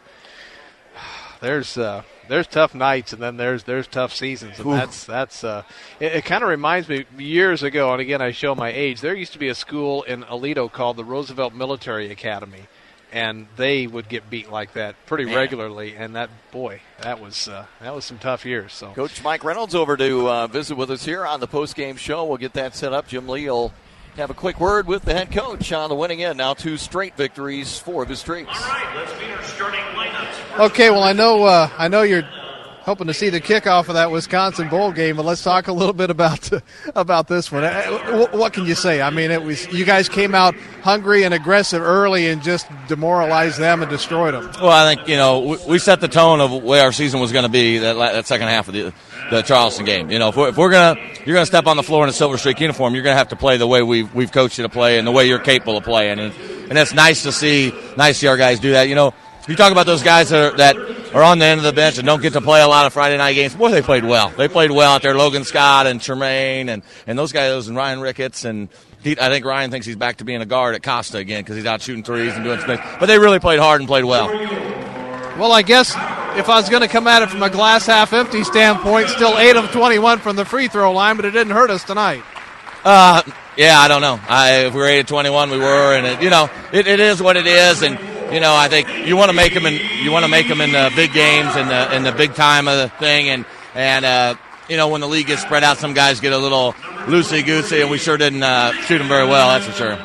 there's uh, there's tough nights, and then there's there's tough seasons, and Ooh. that's that's uh, it, it kind of reminds me years ago. And again, I show my age. There used to be a school in Aledo called the Roosevelt Military Academy, and they would get beat like that pretty Man. regularly. And that boy, that was uh, that was some tough years. So Coach Mike Reynolds over to uh, visit with us here on the post-game show. We'll get that set up. Jim Lee will have a quick word with the head coach on the winning end. Now two straight victories for the Streaks. All right, let's meet our starting lineups. Okay, well, I know uh, I know you're hoping to see the kickoff of that Wisconsin Bowl game, but let's talk a little bit about about this one. Uh, What can you say? I mean, it was you guys came out hungry and aggressive early and just demoralized them and destroyed them. Well, I think, you know, we, we set the tone of where our season was going to be that, la- that second half of the, the Charleston game. You know, if we're, if we're going to, you're going to step on the floor in a Silver Streak uniform, you're going to have to play the way we've, we've coached you to play and the way you're capable of playing. And, and it's nice to see, nice to see our guys do that. You know, you talk about those guys that are, that are on the end of the bench and don't get to play a lot of Friday night games. Boy, they played well. They played well out there. Logan Scott and Tremaine and, and those guys, and Ryan Ricketts. And he, I think Ryan thinks he's back to being a guard at Costa again because he's out shooting threes and doing things. But they really played hard and played well. Well, I guess if I was going to come at it from a glass half empty standpoint, still eight of twenty-one from the free throw line, but it didn't hurt us tonight. Uh, yeah, I don't know. I, if we were eight of twenty-one, we were, and it, you know, it, it is what it is. And you know, I think you want to make them in you want to make them in the big games and the in the big time of the thing. And and uh, you know, when the league gets spread out, some guys get a little loosey goosey, and we sure didn't uh, shoot them very well. That's for sure.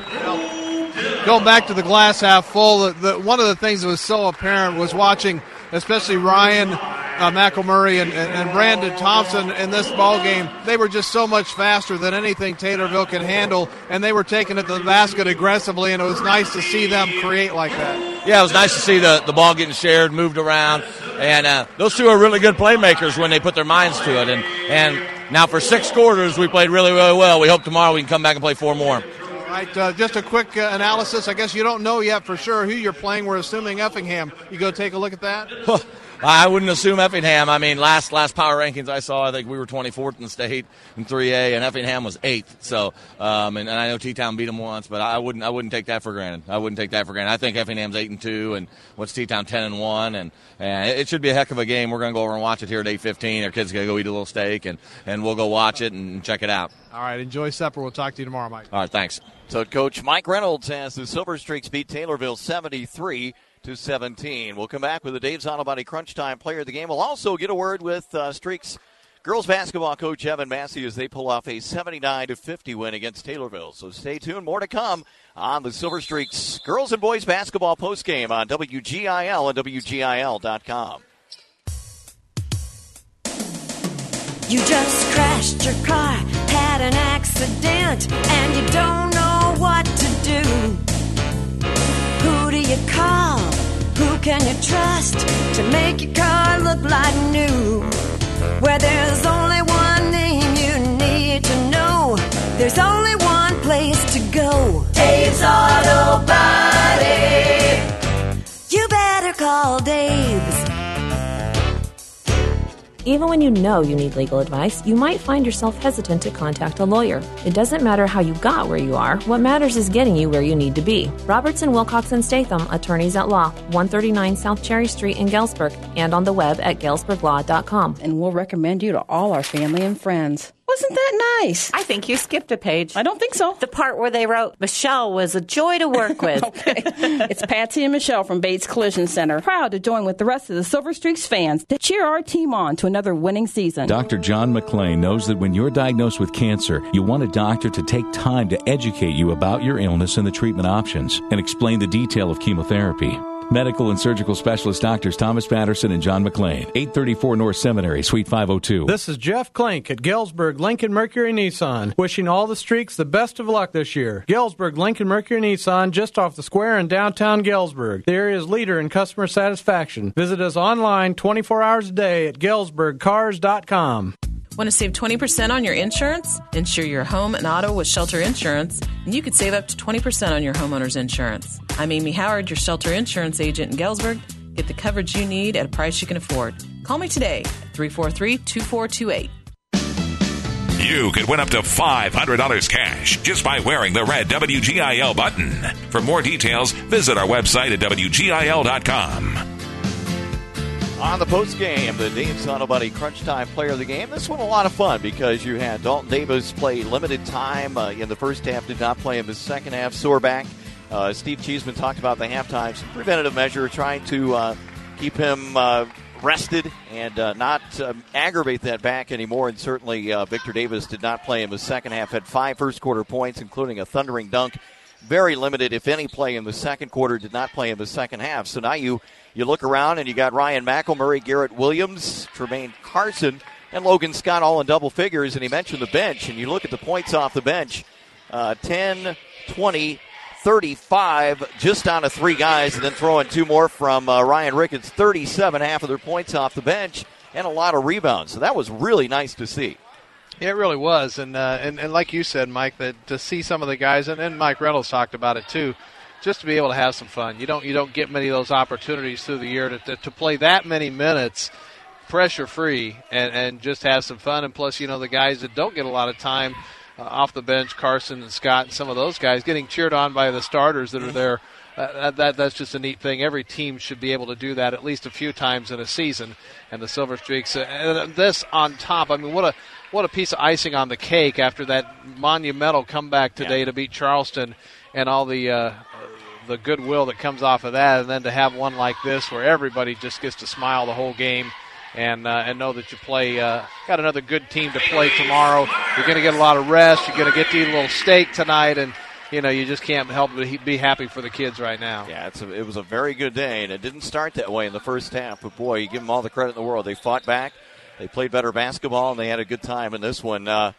Going back to the glass half full, the, the, one of the things that was so apparent was watching, especially Ryan uh, McElmurray and, and, and Brandon Thompson in this ball game. They were just so much faster than anything Taylorville could handle, and they were taking it to the basket aggressively, and it was nice to see them create like that. Yeah, it was nice to see the, the ball getting shared, moved around, and uh, those two are really good playmakers when they put their minds to it. And, and now for six quarters, we played really, really well. We hope tomorrow we can come back and play four more. All right, uh, just a quick uh, analysis. I guess you don't know yet for sure who you're playing. We're assuming Effingham. You go take a look at that? I wouldn't assume Effingham. I mean, last last power rankings I saw, I think we were twenty-fourth in the state in three A, and Effingham was eighth. So, um, and, and I know T-Town beat them once, but I wouldn't I wouldn't take that for granted. I wouldn't take that for granted. I think Effingham's eight and two, and what's T-Town ten and one, and and it should be a heck of a game. We're going to go over and watch it here at eight fifteen. Our kids are going to go eat a little steak, and and we'll go watch it and check it out. All right, enjoy supper. We'll talk to you tomorrow, Mike. All right, thanks. So Coach Mike Reynolds has the Silver Streaks beat Taylorville seventy-three to seventeen. We'll come back with the Dave's Auto Body Crunch Time Player of the Game. We'll also get a word with uh, Streaks girls basketball coach Evan Massey as they pull off a seventy-nine to fifty win against Taylorville. So stay tuned. More to come on the Silver Streaks girls and boys basketball postgame on W G I L and W G I L dot com. You just crashed your car, had an accident, and you don't know what to do. Who do you call? Who can you trust to make your car look like new? Where there's only one name you need to know, there's only one place to go. Dave's Auto Body. You better call Dave's. Even when you know you need legal advice, you might find yourself hesitant to contact a lawyer. It doesn't matter how you got where you are. What matters is getting you where you need to be. Robertson, Wilcox and Statham, attorneys at law, one thirty-nine South Cherry Street in Galesburg, and on the web at galesburg law dot com. And we'll recommend you to all our family and friends. Wasn't that nice? I think you skipped a page. I don't think so. The part where they wrote, Michelle was a joy to work with. Okay. It's Patsy and Michelle from Bates Collision Center, proud to join with the rest of the Silver Streaks fans to cheer our team on to another winning season. Doctor John McClain knows that when you're diagnosed with cancer, you want a doctor to take time to educate you about your illness and the treatment options and explain the detail of chemotherapy. Medical and surgical specialist doctors Thomas Patterson and John McClain, eight thirty-four North Seminary, Suite five oh two. This is Jeff Klink at Galesburg Lincoln Mercury Nissan, wishing all the Streaks the best of luck this year. Galesburg Lincoln Mercury Nissan, just off the square in downtown Galesburg, the area's leader in customer satisfaction. Visit us online twenty-four hours a day at galesburg cars dot com. Want to save twenty percent on your insurance? Insure your home and auto with Shelter Insurance, and you could save up to twenty percent on your homeowner's insurance. I'm Amy Howard, your Shelter Insurance agent in Galesburg. Get the coverage you need at a price you can afford. Call me today at three four three, two four two eight. You could win up to five hundred dollars cash just by wearing the red W G I L button. For more details, visit our website at W G I L dot com. On the post game, the Dave's Auto Body Crunch Time Player of the Game. This one a lot of fun because you had Dalton Davis play limited time uh, in the first half, did not play in the second half. Sore back. Uh, Steve Cheeseman talked about the halftime some preventative measure, trying to uh, keep him uh, rested and uh, not um, aggravate that back anymore. And certainly uh, Victor Davis did not play in the second half. Had five first quarter points, including a thundering dunk. Very limited, if any, play in the second quarter. Did not play in the second half. So now you. You look around and you got Ryan McElmurray, Garrett Williams, Tremaine Carson, and Logan Scott all in double figures. And he mentioned the bench. And you look at the points off the bench, uh, ten, twenty, thirty-five, just down to three guys. And then throwing two more from uh, Ryan Ricketts, thirty-seven, half of their points off the bench, and a lot of rebounds. So that was really nice to see. Yeah, it really was. And, uh, and, and like you said, Mike, that to see some of the guys, and, and Mike Reynolds talked about it too, just to be able to have some fun. You don't you don't get many of those opportunities through the year to to, to play that many minutes pressure free and, and just have some fun. And plus, you know, the guys that don't get a lot of time uh, off the bench, Carson and Scott and some of those guys getting cheered on by the starters that are there. Uh, that that's just a neat thing. Every team should be able to do that at least a few times in a season. And the Silver Streaks, uh, and this on top. I mean, what a what a piece of icing on the cake after that monumental comeback today yeah. to beat Charleston, and all the uh, the goodwill that comes off of that, and then to have one like this where everybody just gets to smile the whole game and uh, and know that you play uh, got another good team to play tomorrow. You're going to get a lot of rest. You're going to get to eat a little steak tonight, and you know you just can't help but be happy for the kids right now. Yeah, it's a, it was a very good day, and it didn't start that way in the first half. But boy, you give them all the credit in the world. They fought back, they played better basketball, and they had a good time in this one. Uh,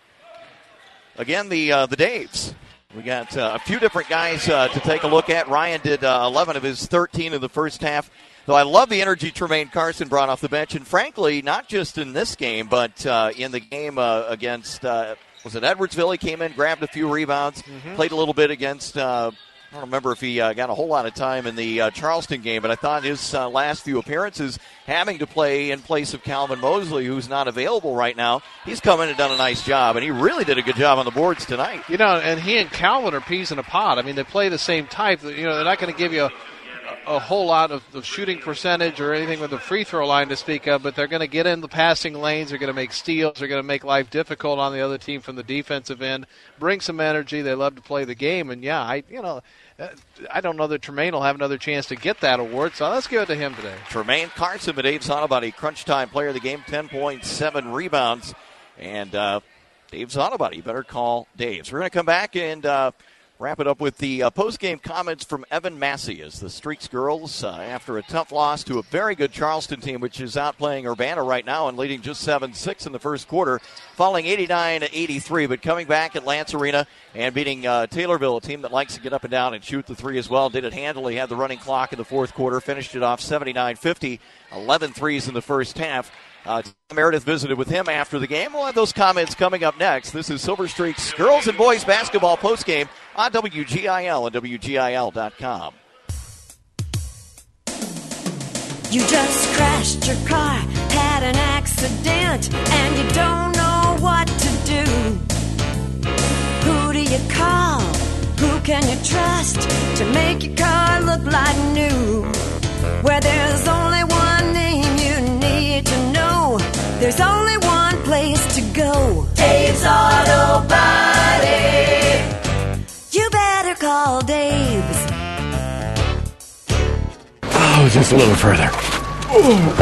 again, the uh, the Daves. We got uh, a few different guys uh, to take a look at. Ryan did uh, eleven of his thirteen in the first half. Though I love the energy Tremaine Carson brought off the bench. And frankly, not just in this game, but uh, in the game uh, against, uh, was it Edwardsville? He came in, grabbed a few rebounds, mm-hmm. played a little bit against uh, I don't remember if he uh, got a whole lot of time in the uh, Charleston game, but I thought his uh, last few appearances, having to play in place of Calvin Mosley, who's not available right now, he's come in and done a nice job, and he really did a good job on the boards tonight. You know, and he and Calvin are peas in a pod. I mean, they play the same type. You know, they're not going to give you a, a whole lot of, of shooting percentage or anything with the free throw line to speak of, but they're going to get in the passing lanes. They're going to make steals. They're going to make life difficult on the other team from the defensive end. Bring some energy. They love to play the game, and yeah, I you know. I don't know that Tremaine will have another chance to get that award, so let's give it to him today. Tremaine Carson, but Dave Zonabody, crunch time player of the game, ten point seven rebounds. And uh, Dave Zonabody, you better call Dave. So we're going to come back and uh, wrap it up with the uh, post-game comments from Evan Massey as the Streaks girls, uh, after a tough loss to a very good Charleston team, which is outplaying Urbana right now and leading just seven six in the first quarter, falling eighty-nine to eighty-three, but coming back at Lance Arena and beating uh, Taylorville, a team that likes to get up and down and shoot the three as well. Did it handily, had the running clock in the fourth quarter, finished it off seventy-nine fifty, eleven threes in the first half. Uh, Meredith visited with him after the game. We'll have those comments coming up next. This is Silver Streaks girls and boys basketball postgame on W G I L and W G I L dot com. You just crashed your car, had an accident, and you don't know what to do. Who do you call? Who can you trust to make your car look like new? Where there's only one name you need to know, there's only one place to go. Dave's Auto Body. You better call Dave's. Oh, just a little further. Oh,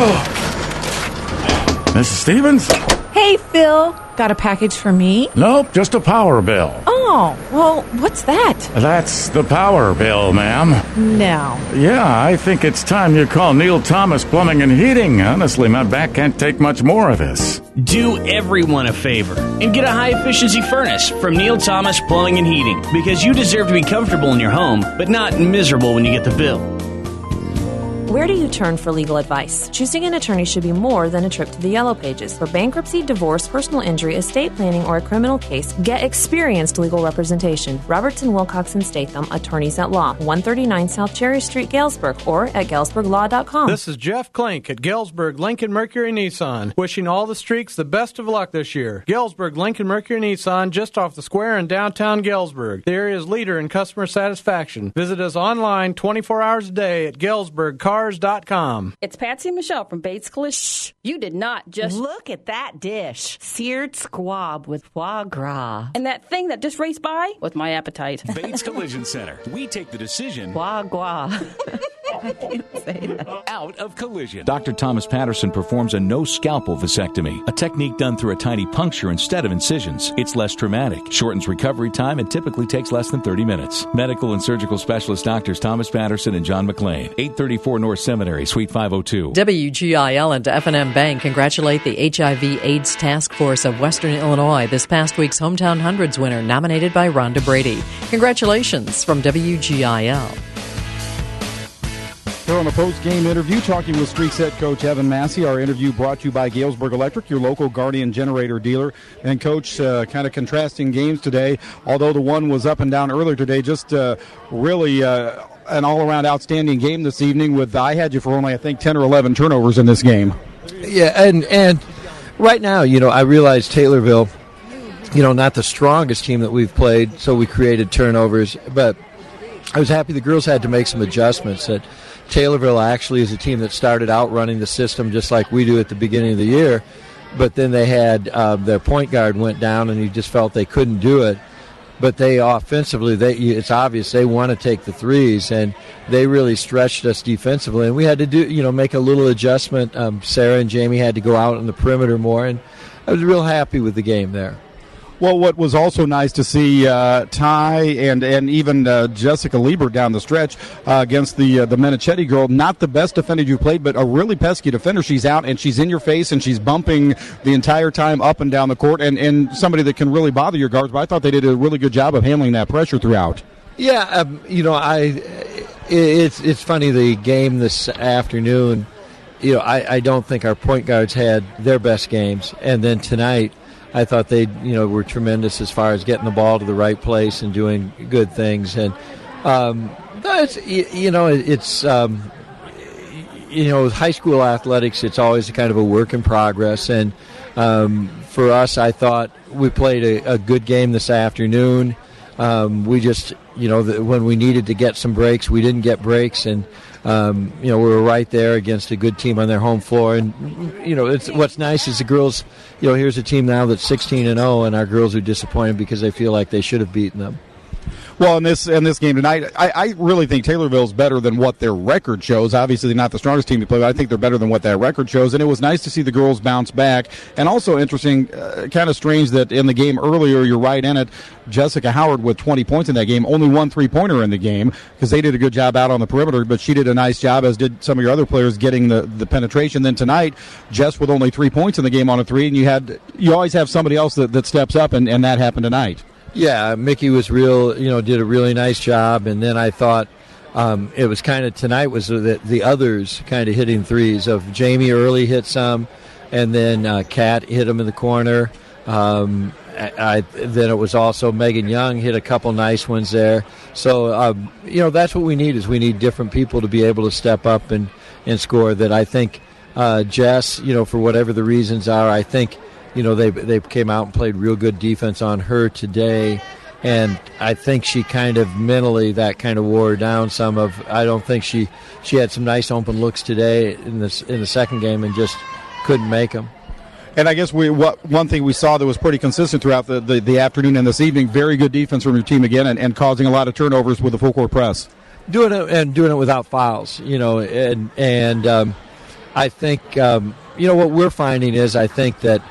oh. Missus Stevens? Hey, Phil. Got a package for me? Nope, just a power bill. Oh, well, what's that? That's the power bill, ma'am. No. Yeah, I think it's time you call Neil Thomas Plumbing and Heating. Honestly, my back can't take much more of this. Do everyone a favor and get a high-efficiency furnace from Neil Thomas Plumbing and Heating, because you deserve to be comfortable in your home, but not miserable when you get the bill. Where do you turn for legal advice? Choosing an attorney should be more than a trip to the Yellow Pages. For bankruptcy, divorce, personal injury, estate planning, or a criminal case, get experienced legal representation. Robertson, Wilcox, and Statham, attorneys at law, one thirty-nine South Cherry Street, Galesburg, or at galesburg law dot com. This is Jeff Klink at Galesburg Lincoln Mercury Nissan, wishing all the Streaks the best of luck this year. Galesburg Lincoln Mercury Nissan, just off the square in downtown Galesburg, the area's leader in customer satisfaction. Visit us online twenty-four hours a day at galesburg cars dot com. It's Patsy Michelle from Bates Collision. Shh, you did not just look at that dish. Seared squab with foie gras. And that thing that just raced by with my appetite. Bates Collision Center. We take the decision. Foie gras. I can't say that. Out of collision. Doctor Thomas Patterson performs a no-scalpel vasectomy, a technique done through a tiny puncture instead of incisions. It's less traumatic, shortens recovery time, and typically takes less than thirty minutes. Medical and surgical specialist doctors Thomas Patterson and John McLean, eight thirty-four North Seminary, Suite five oh two. W G I L and F and M Bank congratulate the H I V AIDS Task Force of Western Illinois, this past week's Hometown Hundreds winner, nominated by Rhonda Brady. Congratulations from W G I L. Here on the post-game interview, talking with Streaks head coach Evan Massey. Our interview brought to you by Galesburg Electric, your local Guardian generator dealer. And, Coach, uh, kind of contrasting games today. Although the one was up and down earlier today, just uh, really uh, an all-around outstanding game this evening. With I had you for only, I think, ten or eleven turnovers in this game. Yeah, and and right now, you know, I realize Taylorville, you know, not the strongest team that we've played, so we created turnovers. But I was happy the girls had to make some adjustments. That Taylorville actually is a team that started out running the system just like we do at the beginning of the year, but then they had uh, their point guard went down and you just felt they couldn't do it. But they offensively, they it's obvious they want to take the threes, and they really stretched us defensively. And we had to do, you know, make a little adjustment. Um, Sarah and Jamie had to go out on the perimeter more, and I was real happy with the game there. Well, what was also nice to see, uh, Ty and and even uh, Jessica Liebert down the stretch uh, against the uh, the Menichetti girl. Not the best defender you played, but a really pesky defender. She's out and she's in your face and she's bumping the entire time up and down the court, and, and somebody that can really bother your guards. But I thought they did a really good job of handling that pressure throughout. Yeah, um, you know, I it's it's funny, the game this afternoon. You know, I, I don't think our point guards had their best games, and then tonight, I thought they, you know, were tremendous as far as getting the ball to the right place and doing good things. And Um, it's, you know, it's, um, you know, high school athletics, it's always kind of a work in progress. And um, for us, I thought we played a, a good game this afternoon. Um, we just, you know, the, when we needed to get some breaks, we didn't get breaks. And, um, you know, we were right there against a good team on their home floor. And, you know, it's what's nice is the girls, you know, here's a team now that's sixteen and oh, and our girls are disappointed because they feel like they should have beaten them. Well, in this in this game tonight, I, I really think Taylorville's better than what their record shows. Obviously, not the strongest team to play, but I think they're better than what that record shows. And it was nice to see the girls bounce back. And also interesting, uh, kind of strange that in the game earlier, you're right in it, Jessica Howard with twenty points in that game, only one three-pointer in the game because they did a good job out on the perimeter, but she did a nice job, as did some of your other players, getting the, the penetration. Then tonight, Jess with only three points in the game on a three, and you had you always have somebody else that, that steps up, and, and that happened tonight. Yeah, Mickey was real, you know, did a really nice job. And then I thought um, it was kind of tonight was the, the others kind of hitting threes of Jamie early hit some, and then uh, Kat hit them in the corner. Um, I, I, then it was also Megan Young hit a couple nice ones there. So, um, you know, that's what we need is we need different people to be able to step up and, and score. That I think uh, Jess, you know, for whatever the reasons are, I think – you know, they they came out and played real good defense on her today, and I think she kind of mentally that kind of wore her down some of. I don't think she she had some nice open looks today in this in the second game and just couldn't make them. And I guess we what one thing we saw that was pretty consistent throughout the, the, the afternoon and this evening, very good defense from your team again, and, and causing a lot of turnovers with the full court press. Doing it and doing it without fouls, you know, and and um, I think um, you know what we're finding is I think that.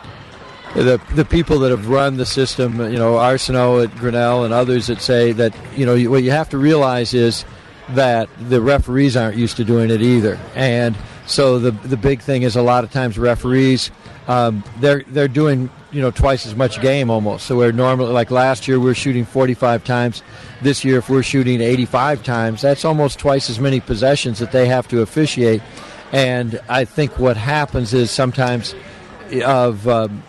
The the people that have run the system, you know, Arsenault at Grinnell and others that say that, you know, what you have to realize is that the referees aren't used to doing it either. And so the the big thing is a lot of times referees, um, they're they're doing, you know, twice as much game almost. So we're normally, like last year, we're shooting forty-five times. This year, if we're shooting eighty-five times, that's almost twice as many possessions that they have to officiate. And I think what happens is sometimes of... Um,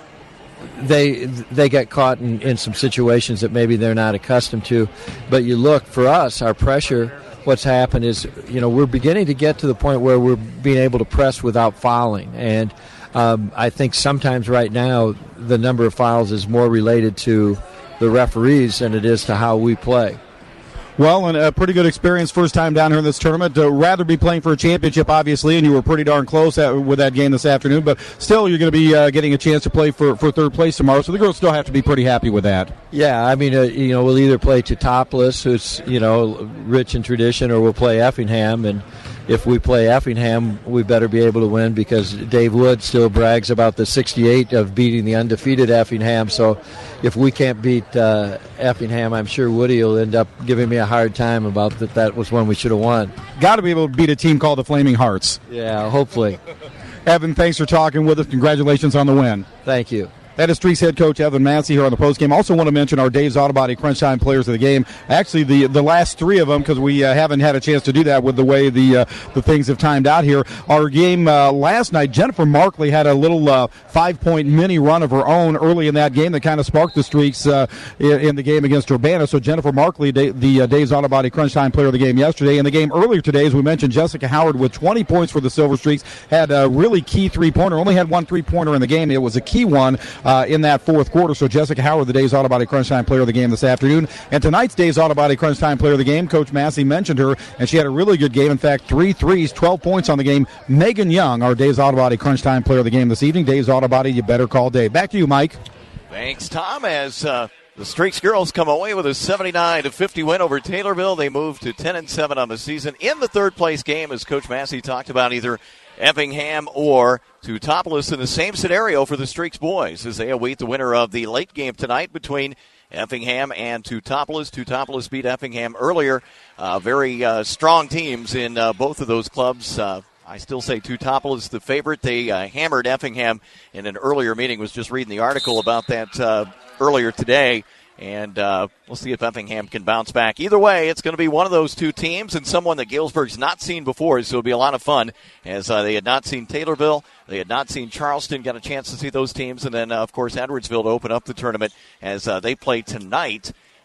They they get caught in, in some situations that maybe they're not accustomed to. But you look, for us, our pressure, what's happened is, you know, we're beginning to get to the point where we're being able to press without fouling. And um, I think sometimes right now the number of fouls is more related to the referees than it is to how we play. Well, and a pretty good experience first time down here in this tournament. Uh, rather be playing for a championship, obviously, and you were pretty darn close at, with that game this afternoon. But still, you're going to be uh, getting a chance to play for, for third place tomorrow. So the girls still have to be pretty happy with that. Yeah, I mean, uh, you know, we'll either play Teutopolis, who's, you know, rich in tradition, or we'll play Effingham. And if we play Effingham, we better be able to win because Dave Wood still brags about the sixty-eight of beating the undefeated Effingham. So if we can't beat uh, Effingham, I'm sure Woody will end up giving me a hard time about that. That was one we should have won. Got to be able to beat a team called the Flaming Hearts. Yeah, hopefully. Evan, thanks for talking with us. Congratulations on the win. Thank you. That is Streaks head coach Evan Massey here on the postgame. Also want to mention our Dave's Auto Body Crunch Time players of the game. Actually, the the last three of them, because we uh, haven't had a chance to do that with the way the uh, the things have timed out here. Our game uh, last night, Jennifer Markley had a little uh, five-point mini run of her own early in that game that kind of sparked the streaks uh, in, in the game against Urbana. So Jennifer Markley, the, the uh, Dave's Auto Body Crunch Time player of the game yesterday. In the game earlier today, as we mentioned, Jessica Howard with twenty points for the Silver Streaks had a really key three-pointer. Only had one three-pointer in the game. It was a key one uh, in that fourth quarter. So Jessica Howard, the Dave's Auto Body Crunch Time player of the game this afternoon. And tonight's Dave's Auto Body Crunch Time player of the game, Coach Massey mentioned her, and she had a really good game. In fact, three threes, twelve points on the game. Megan Young, our Dave's Auto Body Crunch Time player of the game this evening. Dave's Auto Body, you better call Dave. Back to you, Mike. Thanks, Tom. As uh, the Streaks girls come away with a seventy-nine to fifty win over Taylorville, they move to ten and seven on the season. In the third place game, as Coach Massey talked about, either Effingham or Teutopolis in the same scenario for the Streaks boys as they await the winner of the late game tonight between Effingham and Teutopolis. Teutopolis beat Effingham earlier. Uh, very uh, strong teams in uh, both of those clubs. Uh, I still say Teutopolis the favorite. They uh, hammered Effingham in an earlier meeting. Was just reading the article about that uh, earlier today. And uh, we'll see if Effingham can bounce back. Either way, it's going to be one of those two teams and someone that Galesburg's not seen before, so it'll be a lot of fun as uh, they had not seen Taylorville. They had not seen Charleston, got a chance to see those teams. And then, uh, of course, Edwardsville to open up the tournament as uh, they play tonight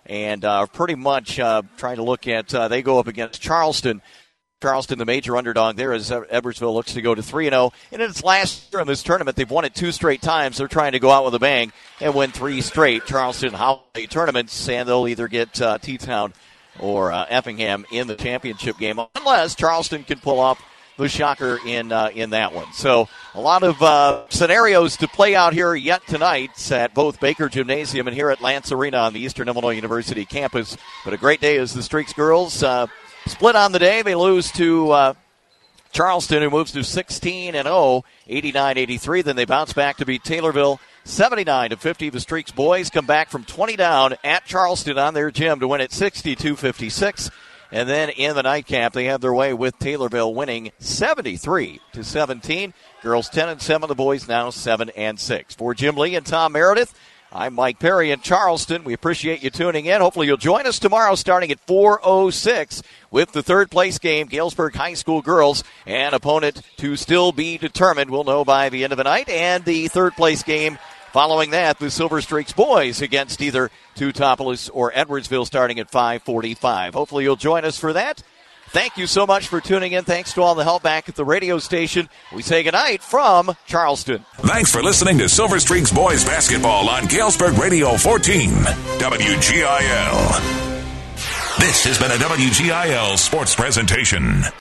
and uh, pretty much uh, trying to look at, uh, they go up against Charleston. Charleston, the major underdog there, as Edwardsville looks to go to three and oh. And in its last year in this tournament, they've won it two straight times. They're trying to go out with a bang and win three straight Charleston holiday tournaments, and they'll either get uh, T-Town or uh, Effingham in the championship game, unless Charleston can pull off the shocker in uh, in that one. So a lot of uh, scenarios to play out here yet tonight at both Baker Gymnasium and here at Lance Arena on the Eastern Illinois University campus. But a great day as the Streaks girls uh, split on the day. They lose to uh, Charleston, who moves to sixteen and oh, eighty-nine eighty-three. Then they bounce back to beat Taylorville seventy-nine to fifty. The Streaks boys come back from twenty down at Charleston on their gym to win it sixty-two fifty-six. And then in the nightcap, they have their way with Taylorville winning seventy-three to seventeen. Girls ten and seven, the boys now seven and six. For Jim Lee and Tom Meredith, I'm Mike Perry in Charleston. We appreciate you tuning in. Hopefully you'll join us tomorrow starting at four oh six with the third place game, Galesburg High School girls, and opponent to still be determined. We'll know by the end of the night. And the third place game following that, the Silver Streaks boys against either Teutopolis or Edwardsville starting at five forty-five. Hopefully you'll join us for that. Thank you so much for tuning in. Thanks to all the help back at the radio station. We say goodnight from Charleston. Thanks for listening to Silver Streaks boys basketball on Galesburg Radio fourteen, W G I L. This has been a W G I L sports presentation.